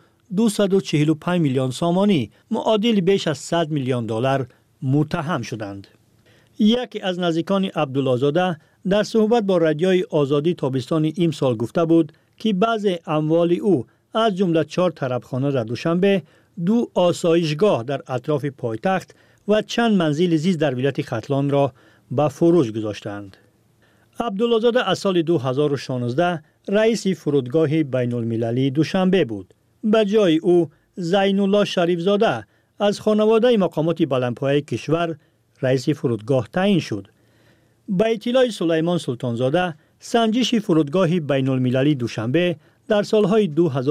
S2: 245 میلیون سومانی معادل بیش از 100 میلیون دلار متهم شدند. یکی از نزدیکان عبدالله‌زاده در صحبت با رادیوی آزادی تابستان امسال گفته بود که بعضی اموال او از جمله 4 طربخانه در دوشنبه، 2 آسایشگاه در اطراف پایتخت و چند منزل زیست در ولایت ختلان را به فروش گذاشتند. عبدالله‌زاده از سال 2016 رئیس فرودگاه بین المللی دوشنبه بود. به جای او زین الله شریف زاده از خانواده مقامات بلندپایه کشور رئیس فرودگاه تعیین شد. به اطلاع سلیمان سلطانزاده سنجش فرودگاه بین المللی دوشنبه در سالهای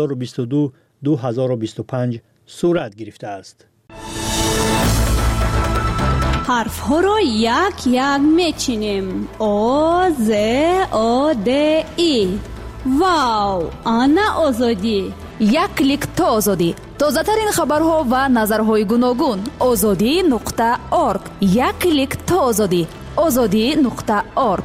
S2: 2022-2025 صورت گرفته است.
S3: حرف ها را یک یک میچینیم. آ ز آ د ای. واو، آنا آزادی.
S18: یک کلیک تا آزادی. تازه ترین خبرها و نظرهای گوناگون. azadi.org. یک کلیک تا آزادی. azadi.org.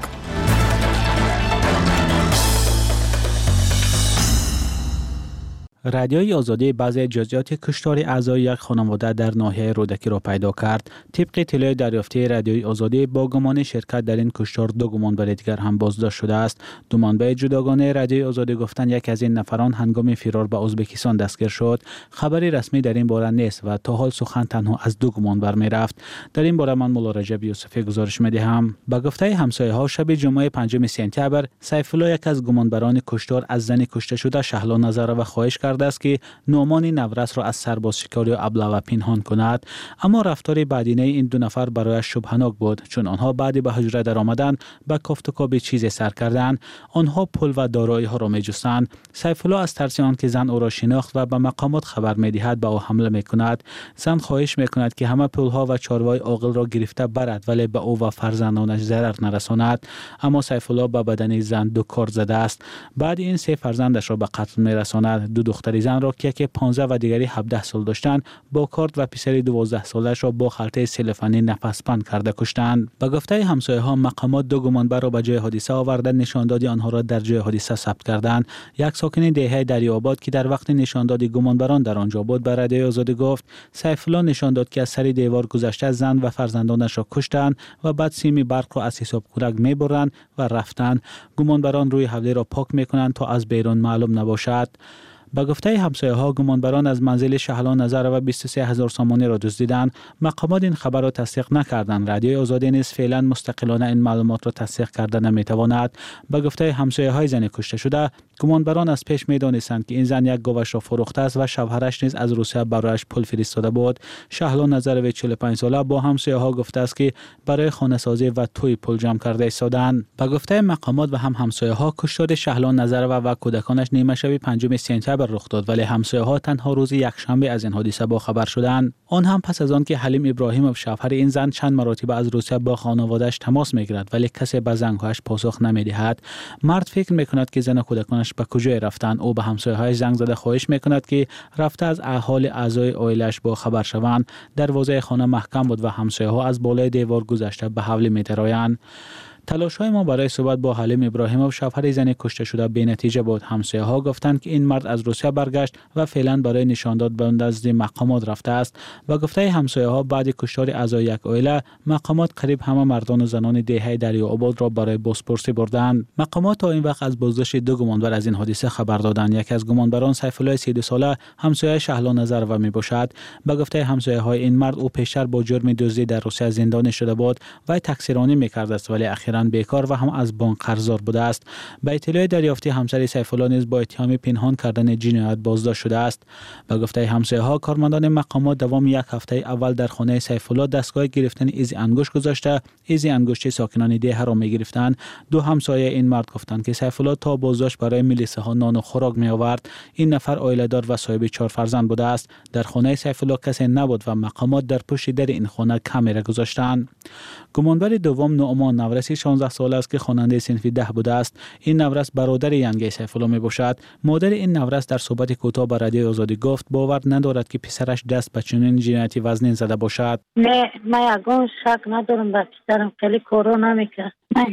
S8: رادیوی آزادی بعضی جزئیات کشتار اعضای یک خانواده در ناحیه رودکی را پیدا کرد. طبق اطلاع دریافتی رادیوی آزادی با گمان شرکت در این کشتار 2 گمانبر دیگر هم بازداشت شده است. 2 منبع جداگانه رادیوی آزادی گفتند یک از این نفران هنگام فرار به ازبکستان دستگیر شد. خبری رسمی در این باره نیست و تا حال سخن تنها از 2 گمانبر می رفت. در این باره من مولا رجب یوسفی گزارش می دهم. به گفته همسایه ها شب جمعه 5 سپتامبر سیف الله یک از گمانبران کشتار از زن کشته شده شهلا نظرова خواهش کرده است که نومان نورس را از سرباز شکاری و ابله پنهان کند، اما رفتار بعدینه این 2 نفر برایش شبهناک بود، چون آنها بعد به حجره در آمدن به کافت و کاب چیزی سر کردند. آنها پول و دارایی ها را می جستند. سیف الله از ترس آنکه زن او را شناخت و به مقامات خبر می دهد به او حمله می کند. زن خواهش می کند که همه پول ها و چاروای عاقل را گرفته برد ولی به او و فرزندانش ضرر نرساند، اما سیف الله به بدن زن 2 کار زده است. بعد این 3 فرزندش را به قتل می رساند. 2 دختر زن را که 15 و دیگری 17 سال داشتند با کارد و پسر 12 سالش را با خلطه سلفانی نفس‌بند کرده کشتند. به گفته همسایه ها مقامات 2 گمانبر را به جای حادثه آورده نشاندادی آنها را در جای حادثه ثبت کردند. یک ساکن دهه دریاباد که در وقت نشاندادی گمانبران در آنجا بود به رادیوی آزادی گفت سیف الله نشان داد که از سر دیوار گذشته زن و فرزندانش را کشتند و بعد سیم برق را از حساب کورک میبرند و رفتند. گمانبران روی حوله را پاک میکنند تا از بیرون معلوم نباشد. به گفته همسایه ها گمانبران از منزل شهلا نظرova 23000 سامانی را دزدیدند. مقامات این خبر را تصدیق نکردند. رادیوی آزادی نیز فعلا مستقلانه این معلومات را تصدیق کرده نمیتواند. به گفته همسایه های زن کشته شده گمانبران از پیش میدانستند که این زن یک گاوش را فروخته است و شوهرش نیز از روسیه برایش پول فرستاده بود. شهلا نظرova 45 ساله با همسایه ها گفته است که برای خانه سازی و توی پول جمع کرده ایستادند. به گفته مقامات و هم همسایه ها کشتار شهلا نظرova و کودکانش نیمه شب 5 سپتامبر رخ داد، ولی همسایه ها تنها روز یکشنبه از این حادثه با خبر شدند. آن هم پس از آن که حلیم ابراهیموف شوهر این زن چند مرتبه از روسیه با خانواده‌اش تماس میگیرد ولی کسی به زنگ‌هایش پاسخ نمیدهد. مرد فکر میکند که زن و کودکانش به کجا رفتند. او به همسایه‌هایش زنگ زده خواهش میکند که رفته از احوال اعضای عائله‌اش با خبر شوند. دروازه خانه محکم بود و همسایه‌ها از بالای دیوار گذشته به حوله می‌درآیند. تلاش‌های ما برای صحبت با حلیم ابراهیموف شوهر زن کشته شده بی‌نتیجه بود. همسایه‌ها گفتند که این مرد از روسیه برگشت و فعلا برای نشانداد به نزد مقامات رفته است. و گفته همسایه‌ها بعد کشتار اعضای یک عائله مقامات قریب همه مردان و زنان دهه دریاآباد را برای بازپرسی بردند. مقامات تا این وقت از بازداشت 2 گمانبر از این حادثه خبر دادند. یکی از گمانبران سیف الله 32 ساله همسایه شهلا نظرova میباشد. به گفته همسایه‌های این مرد او پیشتر با جرم دزدی در روسیه زندانی شده بود و تقصیرانی می‌کرد است ولی بیکار و هم از بانک قرضدار بوده است. به اطلاع دریافتی همسر سیف الله نیز با اتهام پنهان کردن جنایت بازداشت شده است. به گفته همسایه‌ها کارمندان مقامات دوام 1 هفته اول در خانه سیف الله دستگاه گرفتن ایزی انگشت گذاشته ایزی انگشتی ساکنان ده را می‌گرفتند. 2 همسایه این مرد گفتند که سیف الله تا بازداشت برای ملیسه ها نان و خوراک می‌آورد. این نفر عائله‌دار و صاحب 4 فرزند بوده است. در خانه سیف الله کسی نبود و مقامات در پشت در این خانه کامera گذاشتند. گمانبر دوم نعمان نورسی 16 سال است که خواننده صنف 10 بوده است. این نورس برادر ینگی سیف الله میباشد. مادر این نورس در صحبت کوتاه با رادیوی آزادی گفت باور ندارد که پسرش دست به چنین جنایتی وزنین زده باشد.
S4: نه من یگان شک ندارم به پسرم خیلی کارا نمیکرد. من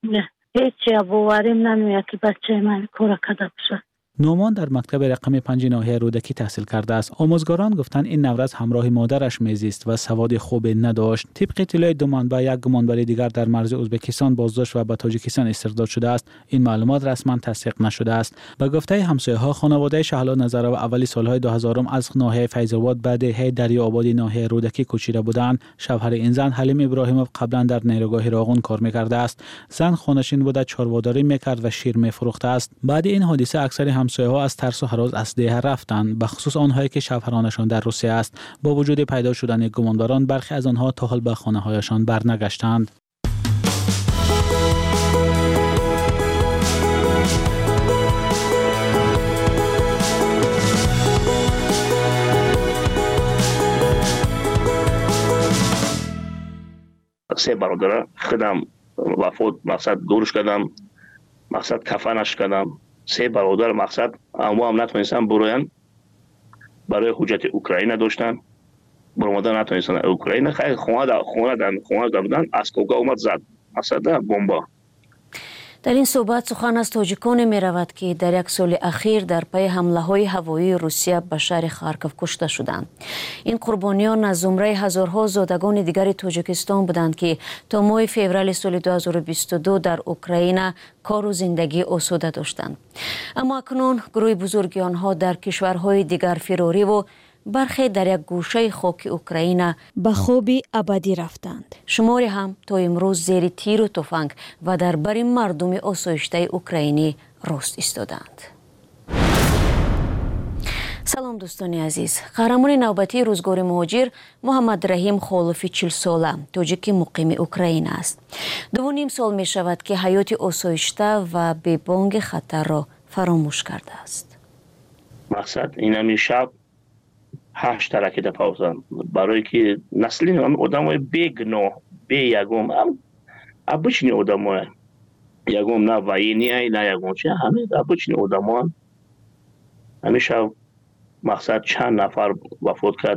S4: هیچ باوریم نمیاد که بچه من کارا کرده باشه.
S8: نومان در مکتب رقم 5 ناحیه رودکی تحصیل کرده است. آموزگاران گفتند این نورس همراه مادرش میزیست و سواد خوب نداشت. طبق اطلاع 2 منبع 1 گمانبر دیگر در مرز ازبکستان بازداشت و به تاجیکستان استرداد شده است. این معلومات رسما تصدیق نشده است. به گفته همسایه‌ها خانواده شهلا نظرova اولی سالهای 2000 از ناحیه فیض‌آباد به دهه دریاآباد ناحیه رودکی کوچیده بودند. شوهر این زن حلیم ابراهیموف قبلا در نیروگاه راغون کار می‌کرده است. زن خانه‌نشین بوده، چارواداری می‌کرد و شیر می‌فروخته است. بعد این حادثه اکثر همسایه‌ها از ترس و هراس از ده رفتند، به خصوص آنهایی که شوهرانشان در روسیه است. با وجود پیدا شدن گمانبران برخی از آنها تا حال به خانه‌هایشان برنگشتند.
S19: سه برادر خودم وفات مقصد دورش کردم، مقصد کفنش کردم. 3 برادر مقصد اما هم نتونستن بروین، برای حجت اوکراین داشتن، برآمدن نتونستن اوکراین. خیلی خونه بودن، از کوگا اومد زد مقصد بمبا.
S24: در این صحبت سخن از تاجیکان می رود که در یک سال اخیر در پی حمله های هوایی روسیه به شهر خارکوف کشته شدند. این قربانیان از زمره هزارها زادگان دیگر تاجیکستان بودند که تا ماه فوریه سال 2022 در اوکراین کار و زندگی آسوده داشتند. اما اکنون گروه بزرگی آنها در کشورهای دیگر فراری و برخی در یک گوشه خاک اوکراین به خوابی ابدی رفتند. شماری هم تا امروز زیر تیر و تفنگ و در بر مردم آسایشته اوکراینی راست ایستادند. سلام دوستان عزیز. قهرمان نوبتی روزگار مهاجر محمد رحیم خالفی 40 ساله تاجیک مقیم اوکراین است. 2.5 سال می شود که حیات آسایشته و بی بانگ خطر را فراموش کرده است.
S19: مقصد این شب 8 رکت پاوزن برای که نسلی آدمای بیگناه بیگم ابچنی آدمای یگم نه وینی نه یگم چه همه ابچنی آدمان همیشه مقصد چند نفر وفات کرد